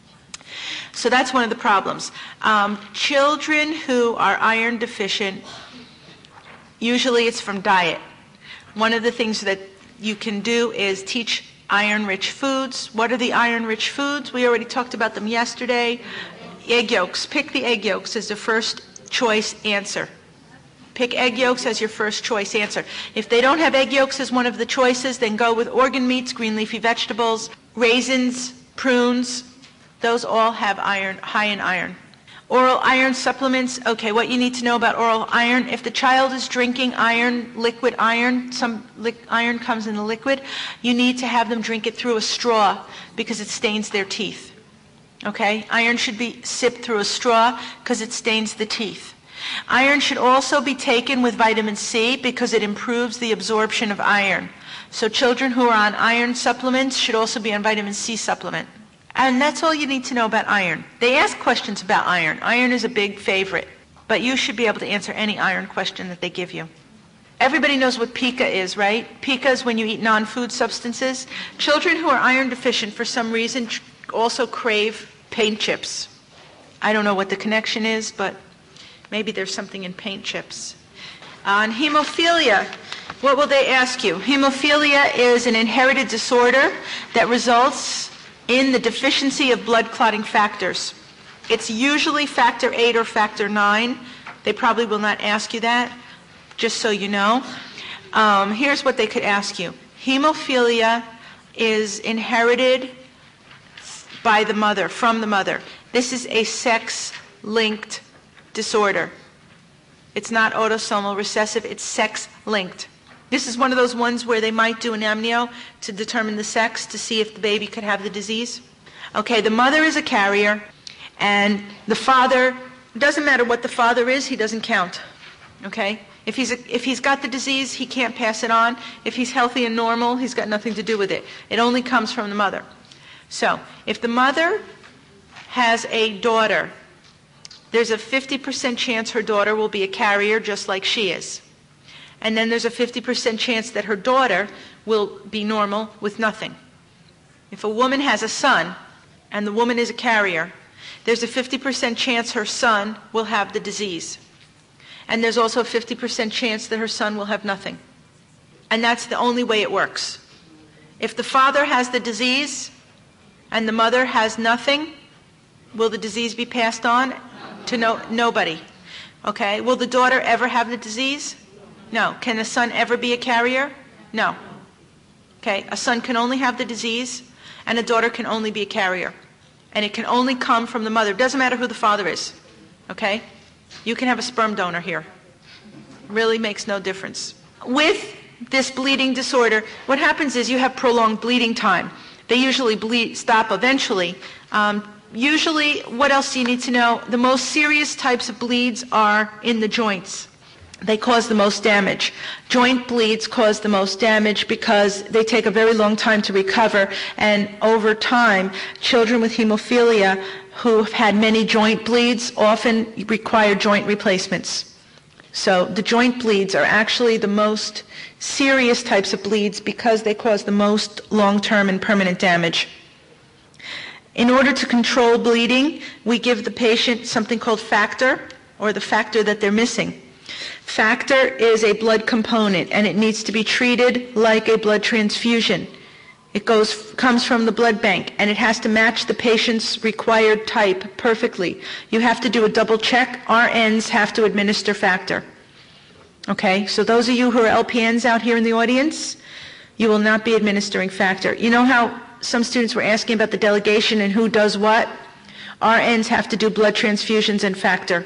So that's one of the problems. Children who are iron deficient, usually it's from diet. One of the things that you can do is teach iron-rich foods. What are the iron-rich foods? We already talked about them yesterday. Egg yolks. Pick the egg yolks as the first choice answer. Pick egg yolks as your first choice answer. If they don't have egg yolks as one of the choices, then go with organ meats, green leafy vegetables, raisins, prunes. Those all have iron, high in iron. Oral iron supplements. Okay, what you need to know about oral iron. If the child is drinking iron, liquid iron, iron comes in the liquid, you need to have them drink it through a straw because it stains their teeth. Okay? Iron should be sipped through a straw because it stains the teeth. Iron should also be taken with vitamin C because it improves the absorption of iron. So children who are on iron supplements should also be on vitamin C supplement. And that's all you need to know about iron. They ask questions about iron. Iron is a big favorite, but you should be able to answer any iron question that they give you. Everybody knows what pica is, right? Pica is when you eat non-food substances. Children who are iron deficient for some reason also crave paint chips. I don't know what the connection is, but maybe there's something in paint chips. On hemophilia, what will they ask you? Hemophilia is an inherited disorder that results in the deficiency of blood clotting factors. It's usually factor 8 or factor 9. They probably will not ask you that, just so you know. Here's what they could ask you. Hemophilia is inherited by the mother, from the mother. This is a sex-linked disorder. It's not autosomal recessive, it's sex-linked. This is one of those ones where they might do an amnio to determine the sex to see if the baby could have the disease. Okay, the mother is a carrier, and the father, it doesn't matter what the father is, he doesn't count. Okay? If he's got the disease, he can't pass it on. If he's healthy and normal, he's got nothing to do with it. It only comes from the mother. So, if the mother has a daughter, there's a 50% chance her daughter will be a carrier just like she is. And then there's a 50% chance that her daughter will be normal with nothing. If a woman has a son and the woman is a carrier, there's a 50% chance her son will have the disease. And there's also a 50% chance that her son will have nothing. And that's the only way it works. If the father has the disease and the mother has nothing, will the disease be passed on to nobody? Okay. Will the daughter ever have the disease? No. Can the son ever be a carrier? No. Okay. A son can only have the disease, and a daughter can only be a carrier. And it can only come from the mother. It doesn't matter who the father is. Okay? You can have a sperm donor here. Really makes no difference. With this bleeding disorder, what happens is you have prolonged bleeding time. They usually stop eventually. Usually, what else do you need to know? The most serious types of bleeds are in the joints. They cause the most damage. Joint bleeds cause the most damage because they take a very long time to recover, and over time, children with hemophilia who have had many joint bleeds often require joint replacements. So the joint bleeds are actually the most serious types of bleeds because they cause the most long-term and permanent damage. In order to control bleeding, we give the patient something called factor, or the factor that they're missing. Factor is a blood component, and it needs to be treated like a blood transfusion. It comes from the blood bank, and it has to match the patient's required type perfectly. You have to do a double check. RNs have to administer factor. Okay, so those of you who are LPNs out here in the audience, you will not be administering factor. You know how some students were asking about the delegation and who does what? RNs have to do blood transfusions and factor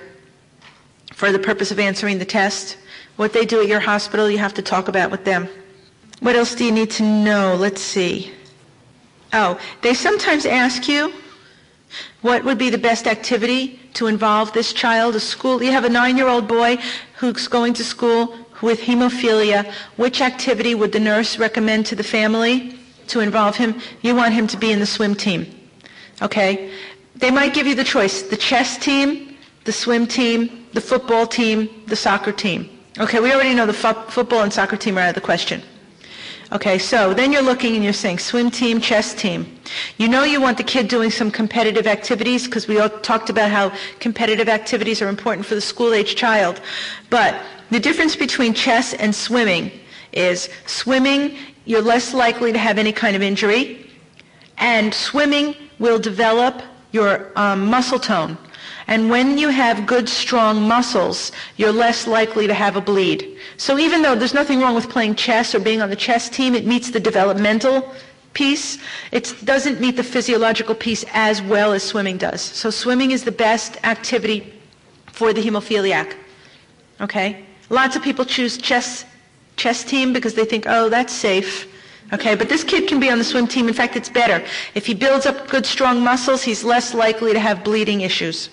for the purpose of answering the test. What they do at your hospital, you have to talk about with them. What else do you need to know? Let's see. Oh, they sometimes ask you what would be the best activity to involve this child. You have a 9-year-old boy who's going to school with hemophilia. Which activity would the nurse recommend to the family to involve him? You want him to be in the swim team. Okay? They might give you the choice: the chess team, the swim team, the football team, the soccer team. Okay, we already know the football and soccer team are out of the question. Okay, so then you're looking and you're saying swim team, chess team. You know you want the kid doing some competitive activities because we all talked about how competitive activities are important for the school-age child. But the difference between chess and swimming is swimming, you're less likely to have any kind of injury, and swimming will develop your muscle tone. And when you have good, strong muscles, you're less likely to have a bleed. So even though there's nothing wrong with playing chess or being on the chess team, it meets the developmental piece. It doesn't meet the physiological piece as well as swimming does. So swimming is the best activity for the hemophiliac. Okay? Lots of people choose chess team because they think, oh, that's safe. Okay, but this kid can be on the swim team. In fact, it's better. If he builds up good, strong muscles, he's less likely to have bleeding issues.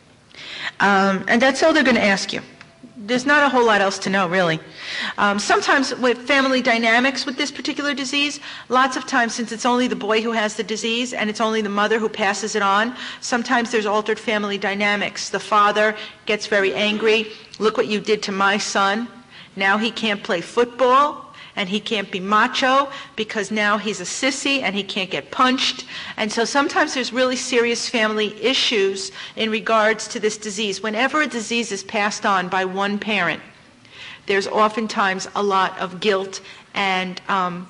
And that's all they're going to ask you. There's not a whole lot else to know, really. Sometimes with family dynamics with this particular disease, lots of times, since it's only the boy who has the disease and it's only the mother who passes it on, sometimes there's altered family dynamics. The father gets very angry. Look what you did to my son. Now he can't play football. And he can't be macho because now he's a sissy and he can't get punched. And so sometimes there's really serious family issues in regards to this disease. Whenever a disease is passed on by one parent, there's oftentimes a lot of guilt and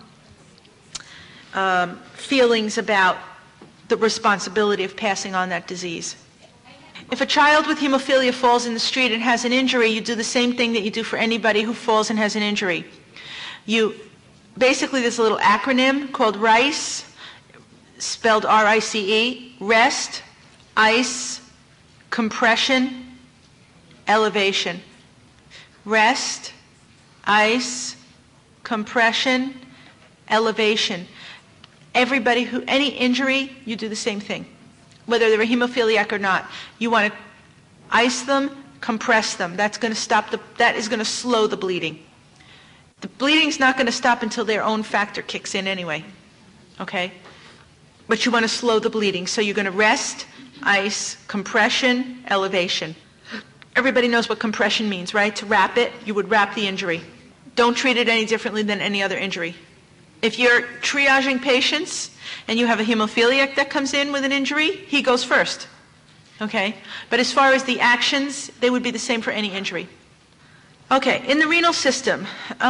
feelings about the responsibility of passing on that disease. If a child with hemophilia falls in the street and has an injury, you do the same thing that you do for anybody who falls and has an injury. Basically, there's a little acronym called RICE, spelled R-I-C-E, rest, ice, compression, elevation. Rest, ice, compression, elevation. Any injury, you do the same thing, whether they're a hemophiliac or not. You want to ice them, compress them. That is going to slow the bleeding. The bleeding's not going to stop until their own factor kicks in anyway, okay? But you want to slow the bleeding, so you're going to rest, ice, compression, elevation. Everybody knows what compression means, right? To wrap it, you would wrap the injury. don't treat it any differently than any other injury. If you're triaging patients and you have a hemophiliac that comes in with an injury, he goes first. Okay? But as far as the actions, they would be the same for any injury. Okay, in the renal system,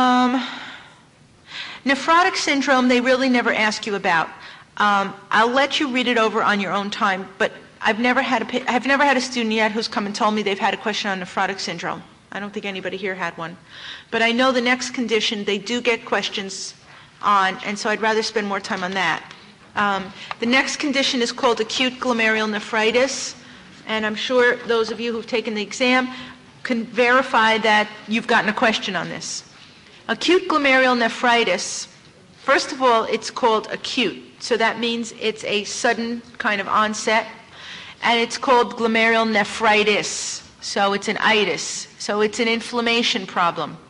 nephrotic syndrome, they really never ask you about. I'll let you read it over on your own time, but I've never had a student yet who's come and told me they've had a question on nephrotic syndrome. I don't think anybody here had one. But I know the next condition they do get questions on, and so I'd rather spend more time on that. The next condition is called acute glomerulonephritis, and I'm sure those of you who've taken the exam can verify that you've gotten a question on this. Acute glomerulonephritis, first of all, it's called acute, so that means it's a sudden kind of onset, and it's called glomerulonephritis, so it's an itis, so it's an inflammation problem.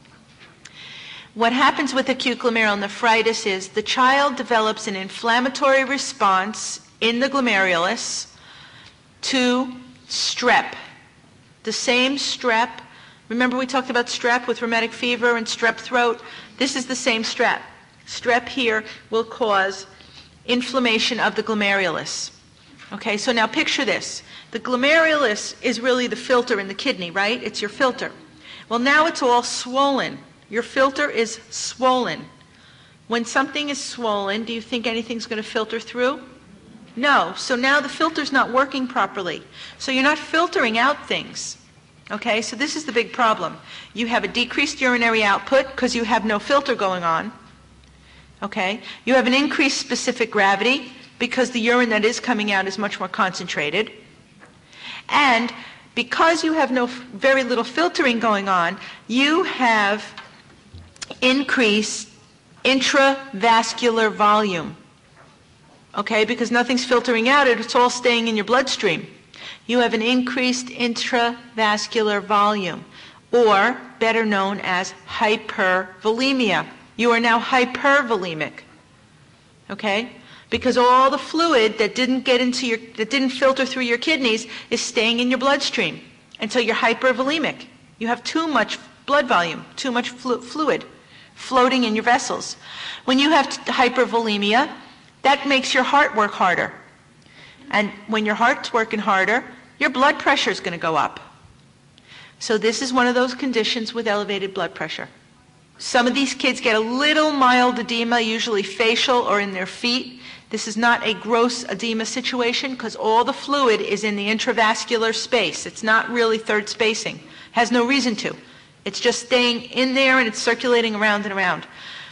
What happens with acute glomerulonephritis is the child develops an inflammatory response in the glomerulus to strep. The same strep. Remember we talked about strep with rheumatic fever and strep throat? This is the same strep. Strep here will cause inflammation of the glomerulus. Okay, so now picture this. The glomerulus is really the filter in the kidney, right? It's your filter. Well, now it's all swollen. Your filter is swollen. When something is swollen, do you think anything's going to filter through? No. So now the filter's not working properly. So you're not filtering out things. Okay, so this is the big problem. You have a decreased urinary output because you have no filter going on. Okay, you have an increased specific gravity because the urine that is coming out is much more concentrated. And because you have very little filtering going on, you have increased intravascular volume. Okay, because nothing's filtering out, it's all staying in your bloodstream. You have an increased intravascular volume, or better known as hypervolemia. You are now hypervolemic. Okay? Because all the fluid that didn't filter through your kidneys is staying in your bloodstream until you're hypervolemic. You have too much blood volume, too much fluid floating in your vessels. When you have hypervolemia, that makes your heart work harder. And when your heart's working harder, your blood pressure is going to go up. So this is one of those conditions with elevated blood pressure. Some of these kids get a little mild edema, usually facial or in their feet. This is not a gross edema situation because all the fluid is in the intravascular space. It's not really third spacing. Has no reason to. It's just staying in there and it's circulating around and around.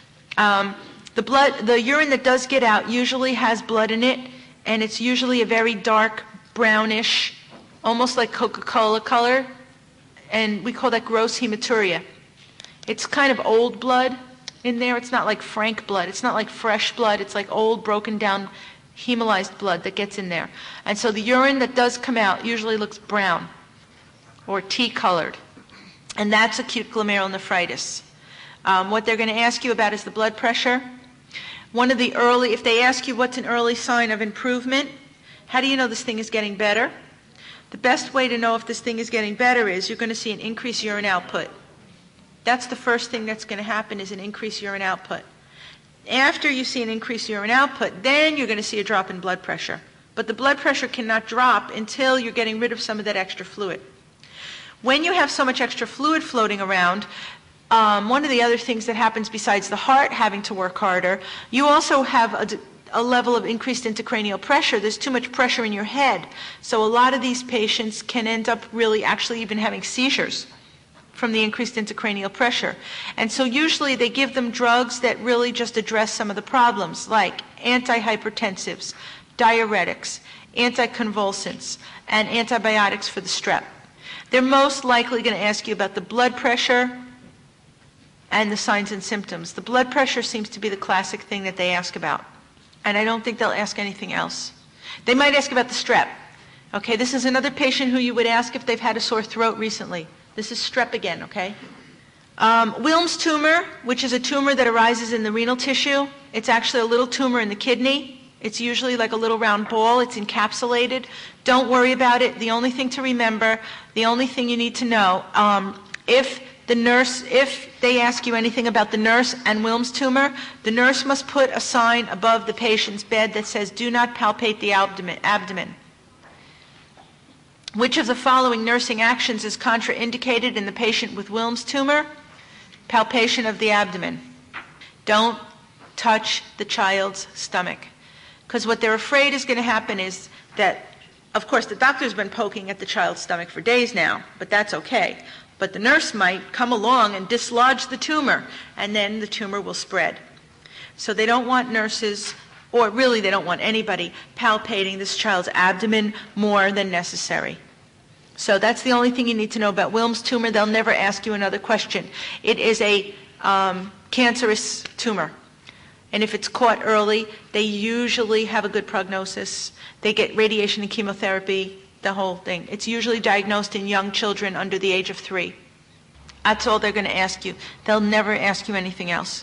The urine that does get out usually has blood in it, and it's usually a very dark brownish, almost like Coca-Cola color, and we call that gross hematuria. It's kind of old blood in there. It's not like frank blood. It's not like fresh blood. It's like old, broken down, hemolyzed blood that gets in there. And so the urine that does come out usually looks brown or tea-colored, and that's acute glomerulonephritis. What they're going to ask you about is the blood pressure. If they ask you what's an early sign of improvement, how do you know this thing is getting better? The best way to know if this thing is getting better is you're going to see an increased urine output. That's the first thing that's going to happen, is an increased urine output. After you see an increased urine output, then you're going to see a drop in blood pressure. But the blood pressure cannot drop until you're getting rid of some of that extra fluid. When you have so much extra fluid floating around, one of the other things that happens besides the heart having to work harder, you also have a level of increased intracranial pressure. There's too much pressure in your head. So a lot of these patients can end up really actually even having seizures from the increased intracranial pressure. And so usually they give them drugs that really just address some of the problems, like antihypertensives, diuretics, anticonvulsants, and antibiotics for the strep. They're most likely going to ask you about the blood pressure and the signs and symptoms. The blood pressure seems to be the classic thing that they ask about. And I don't think they'll ask anything else. They might ask about the strep. Okay, this is another patient who you would ask if they've had a sore throat recently. This is strep again, okay? Wilms tumor, which is a tumor that arises in the renal tissue. It's actually a little tumor in the kidney. It's usually like a little round ball. It's encapsulated. Don't worry about it. The only thing to remember, the only thing you need to know, if The nurse, if they ask you anything about the nurse and Wilms tumor, the nurse must put a sign above the patient's bed that says, "Do not palpate the abdomen." Which of the following nursing actions is contraindicated in the patient with Wilms tumor? Palpation of the abdomen. Don't touch the child's stomach. Because what they're afraid is going to happen is that, of course, the doctor's been poking at the child's stomach for days now, but that's okay. But the nurse might come along and dislodge the tumor, and then the tumor will spread. So they don't want nurses, or really they don't want anybody, palpating this child's abdomen more than necessary. So that's the only thing you need to know about Wilms tumor. They'll never ask you another question. It is a cancerous tumor. And if it's caught early, they usually have a good prognosis. They get radiation and chemotherapy, the whole thing. It's usually diagnosed in young children under the age of 3. That's all they're going to ask you. They'll never ask you anything else.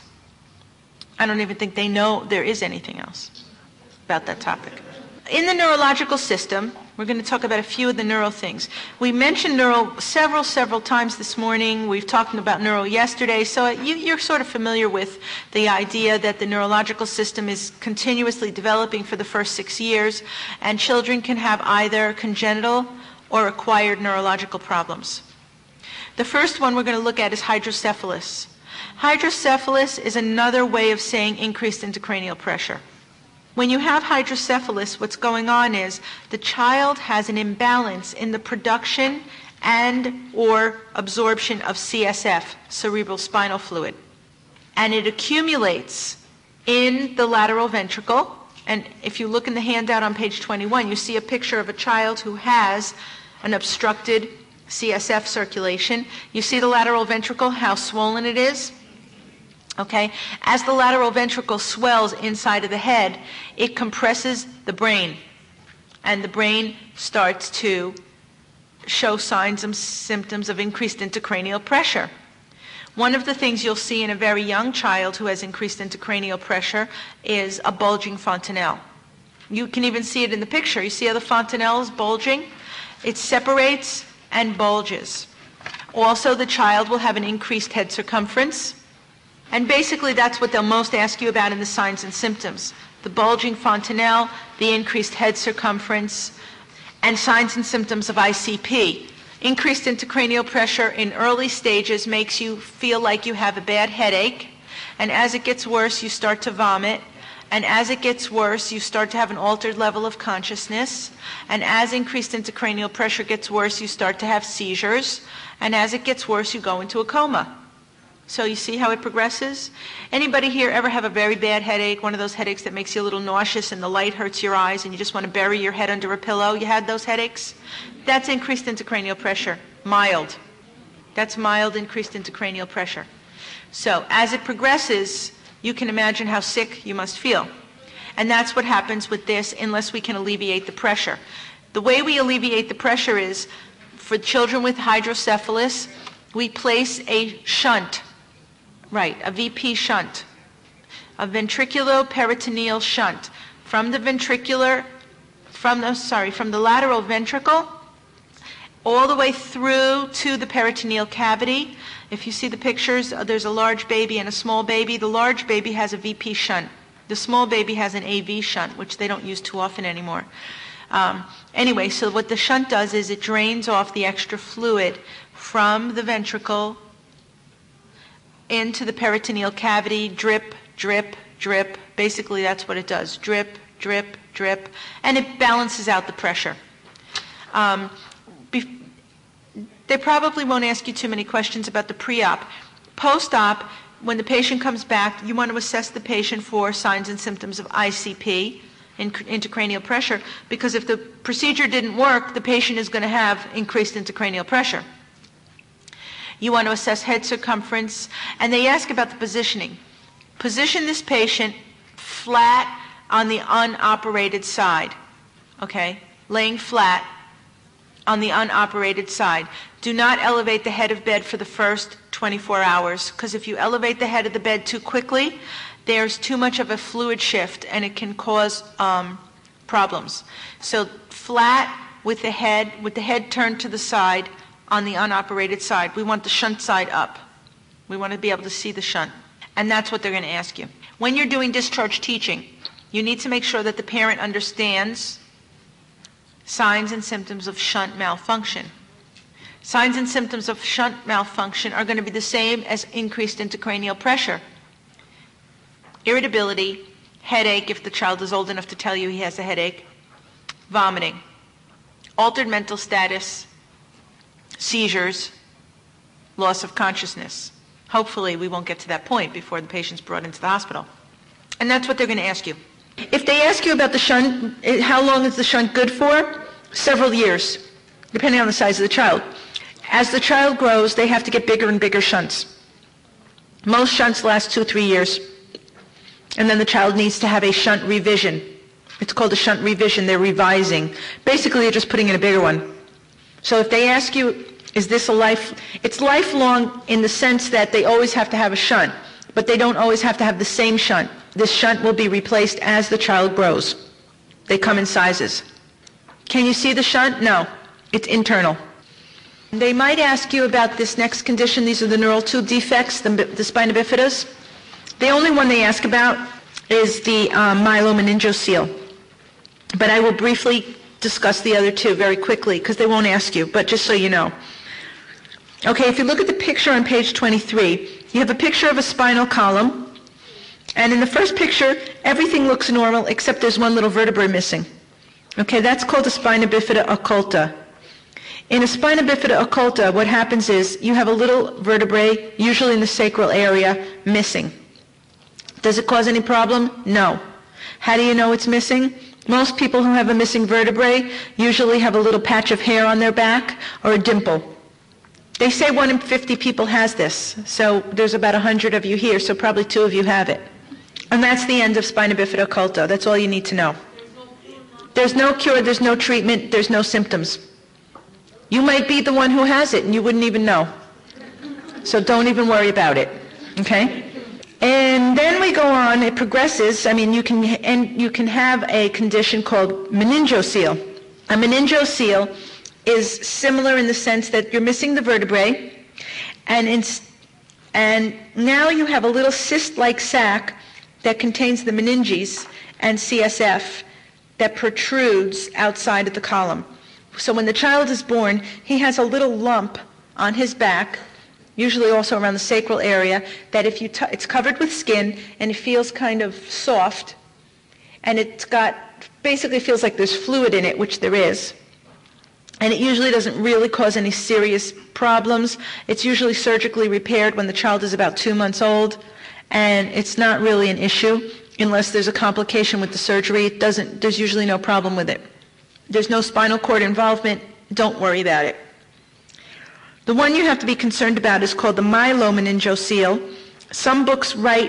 I don't even think they know there is anything else about that topic. In the neurological system, we're going to talk about a few of the neuro things. We mentioned neuro several times this morning. We've talked about neuro yesterday. So you're sort of familiar with the idea that the neurological system is continuously developing for the first 6 years, and children can have either congenital or acquired neurological problems. The first one we're going to look at is hydrocephalus. Hydrocephalus is another way of saying increased intracranial pressure. When you have hydrocephalus, what's going on is the child has an imbalance in the production and or absorption of CSF, cerebral spinal fluid. And it accumulates in the lateral ventricle. And if you look in the handout on page 21, you see a picture of a child who has an obstructed CSF circulation. You see the lateral ventricle, how swollen it is? Okay, as the lateral ventricle swells inside of the head, it compresses the brain, and the brain starts to show signs and symptoms of increased intracranial pressure. One of the things you'll see in a very young child who has increased intracranial pressure is a bulging fontanelle. You can even see it in the picture. You see how the fontanelle is bulging? It separates and bulges. Also, the child will have an increased head circumference. And basically that's what they'll most ask you about in the signs and symptoms. The bulging fontanelle, the increased head circumference, and signs and symptoms of ICP. Increased intracranial pressure in early stages makes you feel like you have a bad headache, and as it gets worse you start to vomit, and as it gets worse you start to have an altered level of consciousness, and as increased intracranial pressure gets worse you start to have seizures, and as it gets worse you go into a coma. So you see how it progresses? Anybody here ever have a very bad headache, one of those headaches that makes you a little nauseous and the light hurts your eyes and you just want to bury your head under a pillow? You had those headaches? That's increased intracranial pressure. Mild. That's mild increased intracranial pressure. So as it progresses, you can imagine how sick you must feel. And that's what happens with this unless we can alleviate the pressure. The way we alleviate the pressure is, for children with hydrocephalus, we place a shunt. Right, a VP shunt, a ventriculoperitoneal shunt from the lateral ventricle all the way through to the peritoneal cavity. If you see the pictures, there's a large baby and a small baby. The large baby has a VP shunt. The small baby has an AV shunt, which they don't use too often anymore. Anyway, so what the shunt does is it drains off the extra fluid from the ventricle into the peritoneal cavity, drip, drip, drip. Basically, that's what it does. Drip, drip, drip. And it balances out the pressure. They probably won't ask you too many questions about the pre-op. Post-op, when the patient comes back, you want to assess the patient for signs and symptoms of ICP, intracranial pressure, because if the procedure didn't work, the patient is going to have increased intracranial pressure. You want to assess head circumference, and they ask about the positioning. Position this patient flat on the unoperated side, okay? Laying flat on the unoperated side. Do not elevate the head of bed for the first 24 hours, because if you elevate the head of the bed too quickly, there's too much of a fluid shift, and it can cause problems. So flat with the head turned to the side, on the unoperated side. We want the shunt side up. We want to be able to see the shunt. And that's what they're going to ask you. When you're doing discharge teaching, you need to make sure that the parent understands signs and symptoms of shunt malfunction. Signs and symptoms of shunt malfunction are going to be the same as increased intracranial pressure. Irritability, headache if the child is old enough to tell you he has a headache, vomiting, altered mental status, seizures, loss of consciousness. Hopefully we won't get to that point before the patient's brought into the hospital. And that's what they're going to ask you. If they ask you about the shunt, how long is the shunt good for? Several years, depending on the size of the child. As the child grows, they have to get bigger and bigger shunts. Most shunts last 2-3 years. And then the child needs to have a shunt revision. It's called a shunt revision. They're revising. Basically, they're just putting in a bigger one. So if they ask you, is this it's lifelong in the sense that they always have to have a shunt, but they don't always have to have the same shunt. This shunt will be replaced as the child grows. They come in sizes. Can you see the shunt? No. It's internal. They might ask you about this next condition. These are the neural tube defects, the spina bifidas. The only one they ask about is the myelomeningocele. But I will briefly discuss the other two very quickly because they won't ask you, but just so you know. Okay, if you look at the picture on page 23, you have a picture of a spinal column. And in the first picture, everything looks normal except there's one little vertebrae missing. Okay, that's called a spina bifida occulta. In a spina bifida occulta, what happens is you have a little vertebrae, usually in the sacral area, missing. Does it cause any problem? No. How do you know it's missing? Most people who have a missing vertebrae usually have a little patch of hair on their back or a dimple. They say 1 in 50 people has this, so there's about 100 of you here, so probably 2 of you have it. And that's the end of spina bifida occulta. That's all you need to know. There's no cure, there's no treatment, there's no symptoms. You might be the one who has it and you wouldn't even know. So don't even worry about it, okay? And then we go on, it progresses. I mean, you can have a condition called meningocele. A meningocele is similar in the sense that you're missing the vertebrae, and now you have a little cyst-like sac that contains the meninges and CSF that protrudes outside of the column. So when the child is born, he has a little lump on his back, usually also around the sacral area, that if you it's covered with skin and it feels kind of soft, and basically feels like there's fluid in it, which there is. And it usually doesn't really cause any serious problems. It's usually surgically repaired when the child is about 2 months old, and it's not really an issue unless there's a complication with the surgery. There's usually no problem with it. There's no spinal cord involvement. Don't worry about it. The one you have to be concerned about is called the myelomeningocele. Some books write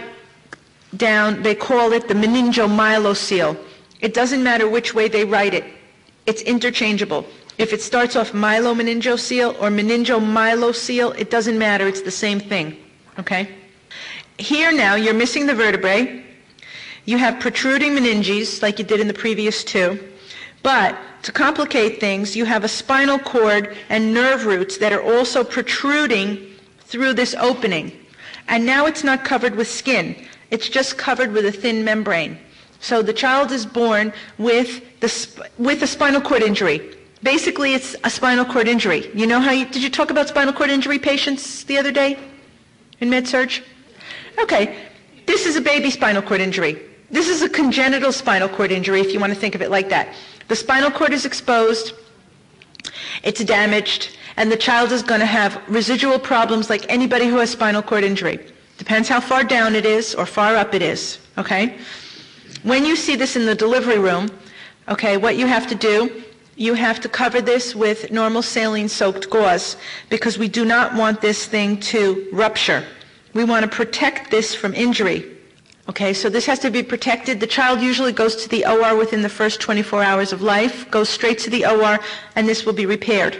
down, they call it the meningomyelocele. It doesn't matter which way they write it. It's interchangeable. If it starts off myelomeningocele or meningomyelocele, it doesn't matter. It's the same thing. Okay? Here now, you're missing the vertebrae. You have protruding meninges, like you did in the previous two. But to complicate things, you have a spinal cord and nerve roots that are also protruding through this opening. And now it's not covered with skin. It's just covered with a thin membrane. So the child is born with a spinal cord injury. Basically, it's a spinal cord injury. You know did you talk about spinal cord injury patients the other day in MedSurg? Okay, this is a baby spinal cord injury. This is a congenital spinal cord injury, if you want to think of it like that. The spinal cord is exposed, it's damaged, and the child is going to have residual problems like anybody who has spinal cord injury. Depends how far down it is or far up it is, okay? When you see this in the delivery room, okay, what you have to do, you have to cover this with normal saline-soaked gauze because we do not want this thing to rupture. We want to protect this from injury. Okay, so this has to be protected. The child usually goes to the OR within the first 24 hours of life, goes straight to the OR, and this will be repaired.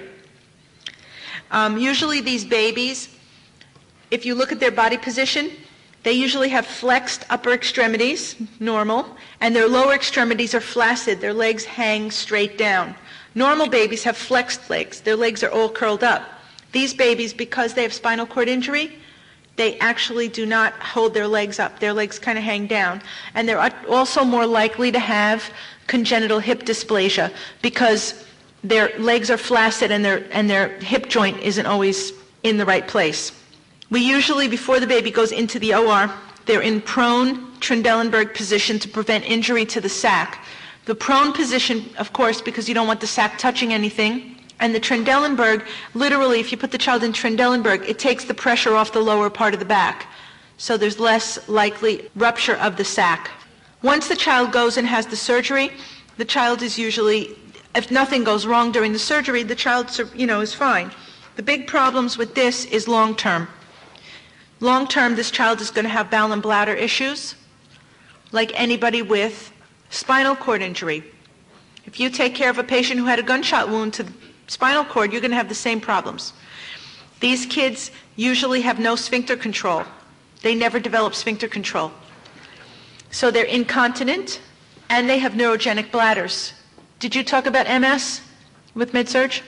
Usually these babies, if you look at their body position, they usually have flexed upper extremities, normal, and their lower extremities are flaccid. Their legs hang straight down. Normal babies have flexed legs. Their legs are all curled up. These babies, because they have spinal cord injury, they actually do not hold their legs up. Their legs kind of hang down. And they're also more likely to have congenital hip dysplasia because their legs are flaccid and their hip joint isn't always in the right place. We usually, before the baby goes into the OR, they're in prone Trendelenburg position to prevent injury to the sac. The prone position, of course, because you don't want the sac touching anything. And the Trendelenburg, literally, if you put the child in Trendelenburg, it takes the pressure off the lower part of the back. So there's less likely rupture of the sac. Once the child goes and has the surgery, the child is usually, if nothing goes wrong during the surgery, the child, is fine. The big problems with this is long-term. Long-term, this child is going to have bowel and bladder issues, like anybody with spinal cord injury. If you take care of a patient who had a gunshot wound to the spinal cord, you're going to have the same problems. These kids usually have no sphincter control. They never develop sphincter control. So they're incontinent, and they have neurogenic bladders. Did you talk about MS with MedSurg?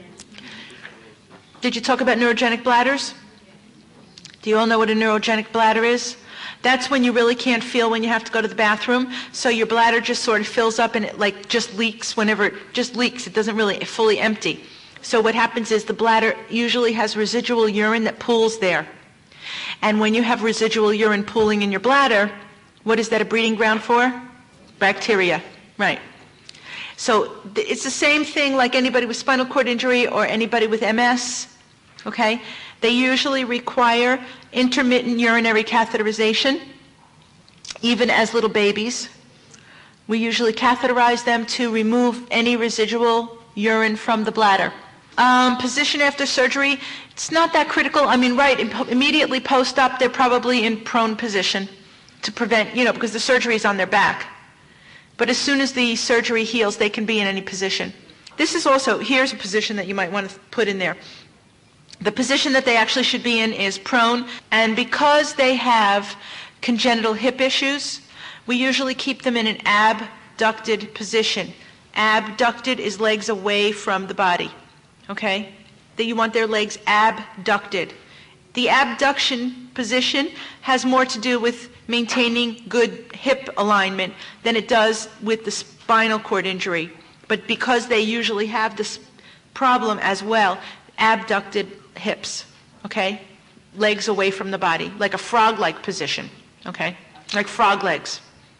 Did you talk about neurogenic bladders? Do you all know what a neurogenic bladder is? That's when you really can't feel when you have to go to the bathroom. So your bladder just sort of fills up and it just leaks whenever it just leaks. It doesn't really fully empty. So what happens is the bladder usually has residual urine that pools there. And when you have residual urine pooling in your bladder, what is that a breeding ground for? Bacteria, right. So it's the same thing like anybody with spinal cord injury or anybody with MS, okay? They usually require intermittent urinary catheterization, even as little babies. We usually catheterize them to remove any residual urine from the bladder. Position after surgery, it's not that critical. I mean, right, immediately post-op, they're probably in prone position to prevent, because the surgery is on their back. But as soon as the surgery heals, they can be in any position. This is also, here's a position that you might want to put in there. The position that they actually should be in is prone, and because they have congenital hip issues, we usually keep them in an abducted position. Abducted is legs away from the body, okay? That you want their legs abducted. The abduction position has more to do with maintaining good hip alignment than it does with the spinal cord injury. But because they usually have this problem as well, abducted hips, okay? Legs away from the body, like a frog-like position, okay? Like frog legs.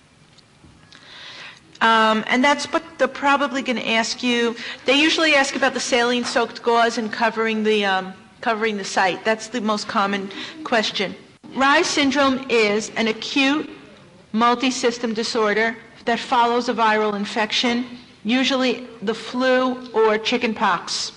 And that's what they're probably going to ask you. They usually ask about the saline-soaked gauze and covering the site. That's the most common question. Reye's syndrome is an acute multi-system disorder that follows a viral infection, usually the flu or chickenpox.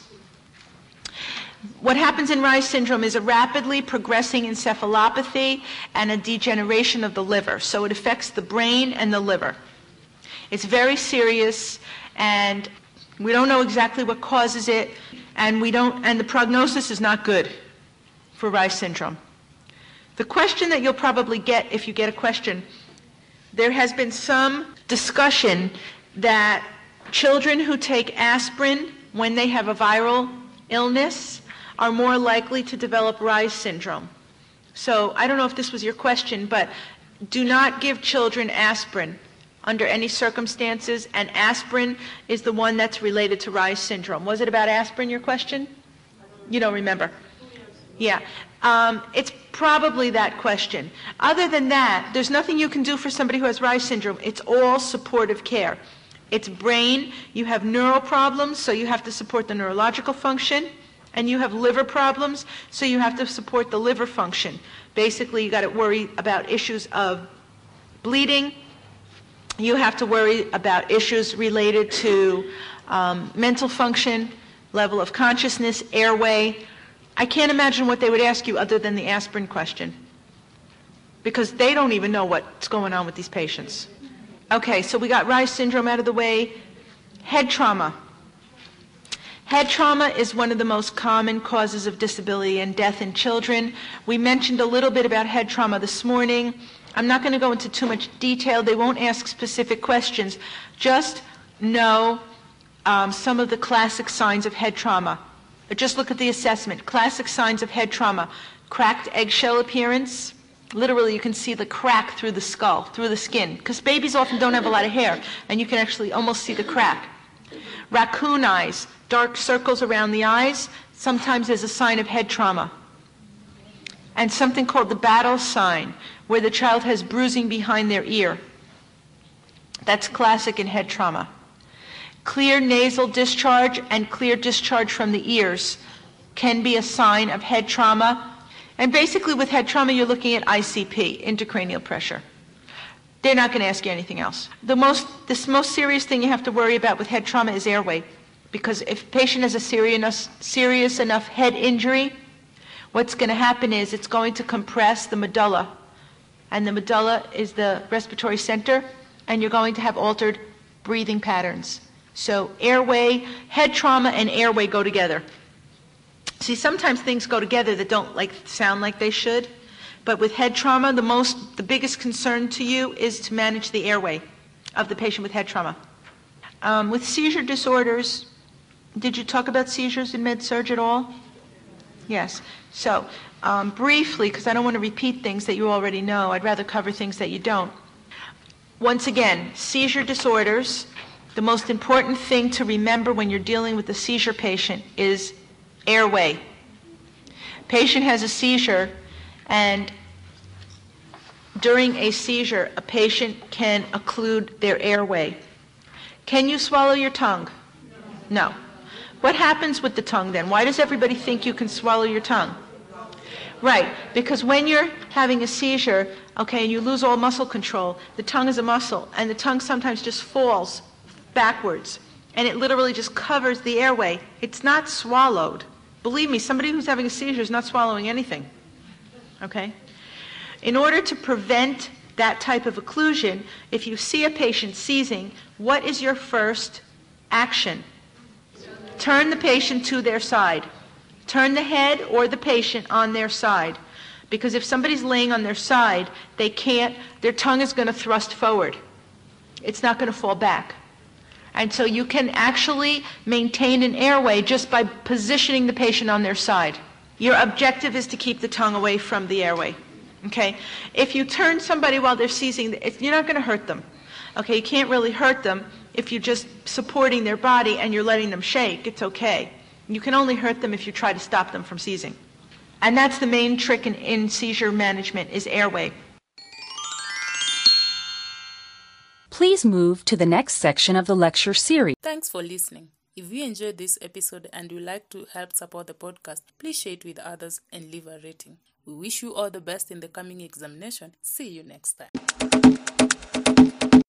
What happens in Reye's syndrome is a rapidly progressing encephalopathy and a degeneration of the liver. So it affects the brain and the liver. It's very serious, and we don't know exactly what causes it, and the prognosis is not good for Reye's syndrome. The question that you'll probably get if you get a question, there has been some discussion that children who take aspirin when they have a viral illness are more likely to develop Reye's syndrome. So I don't know if this was your question, but do not give children aspirin under any circumstances, and aspirin is the one that's related to Reye's syndrome. Was it about aspirin, your question? You don't remember? Yeah. It's probably that question. Other than that, there's nothing you can do for somebody who has Reye's syndrome. It's all supportive care. It's brain. You have neural problems, so you have to support the neurological function. And you have liver problems, so you have to support the liver function. Basically, you got to worry about issues of bleeding. You have to worry about issues related to mental function, level of consciousness, airway. I can't imagine what they would ask you other than the aspirin question, because they don't even know what's going on with these patients. Okay, so we got Reye's syndrome out of the way. Head trauma. Head trauma is one of the most common causes of disability and death in children. We mentioned a little bit about head trauma this morning. I'm not going to go into too much detail. They won't ask specific questions. Just know some of the classic signs of head trauma. Just look at the assessment. Classic signs of head trauma. Cracked eggshell appearance. Literally, you can see the crack through the skull, through the skin, because babies often don't have a lot of hair, and you can actually almost see the crack. Raccoon eyes, dark circles around the eyes, sometimes as a sign of head trauma. And something called the battle sign, where the child has bruising behind their ear. That's classic in head trauma. Clear nasal discharge and clear discharge from the ears can be a sign of head trauma. And basically with head trauma, you're looking at ICP, intracranial pressure. They're not going to ask you anything else. The most serious thing you have to worry about with head trauma is airway. Because if a patient has a serious enough head injury, what's going to happen is it's going to compress the medulla. And the medulla is the respiratory center, and you're going to have altered breathing patterns. So airway, head trauma and airway go together. See, sometimes things go together that don't sound like they should. But with head trauma, the biggest concern to you is to manage the airway of the patient with head trauma. With seizure disorders, did you talk about seizures in med-surg at all? Yes. So briefly, because I don't want to repeat things that you already know, I'd rather cover things that you don't. Once again, seizure disorders, the most important thing to remember when you're dealing with a seizure patient is airway. Patient has a seizure, and during a seizure, a patient can occlude their airway. Can you swallow your tongue? No. What happens with the tongue then? Why does everybody think you can swallow your tongue? Right, because when you're having a seizure, okay, and you lose all muscle control, the tongue is a muscle, and the tongue sometimes just falls backwards, and it literally just covers the airway. It's not swallowed. Believe me, somebody who's having a seizure is not swallowing anything, okay? In order to prevent that type of occlusion, if you see a patient seizing, what is your first action? Turn the patient to their side. Turn the head or the patient on their side. Because if somebody's laying on their side, their tongue is going to thrust forward. It's not going to fall back. And so you can actually maintain an airway just by positioning the patient on their side. Your objective is to keep the tongue away from the airway. Okay? If you turn somebody while they're seizing, you're not going to hurt them. Okay? You can't really hurt them if you're just supporting their body and you're letting them shake. It's okay. You can only hurt them if you try to stop them from seizing. And that's the main trick in seizure management is airway. Please move to the next section of the lecture series. Thanks for listening. If you enjoyed this episode and would like to help support the podcast, please share it with others and leave a rating. We wish you all the best in the coming examination. See you next time.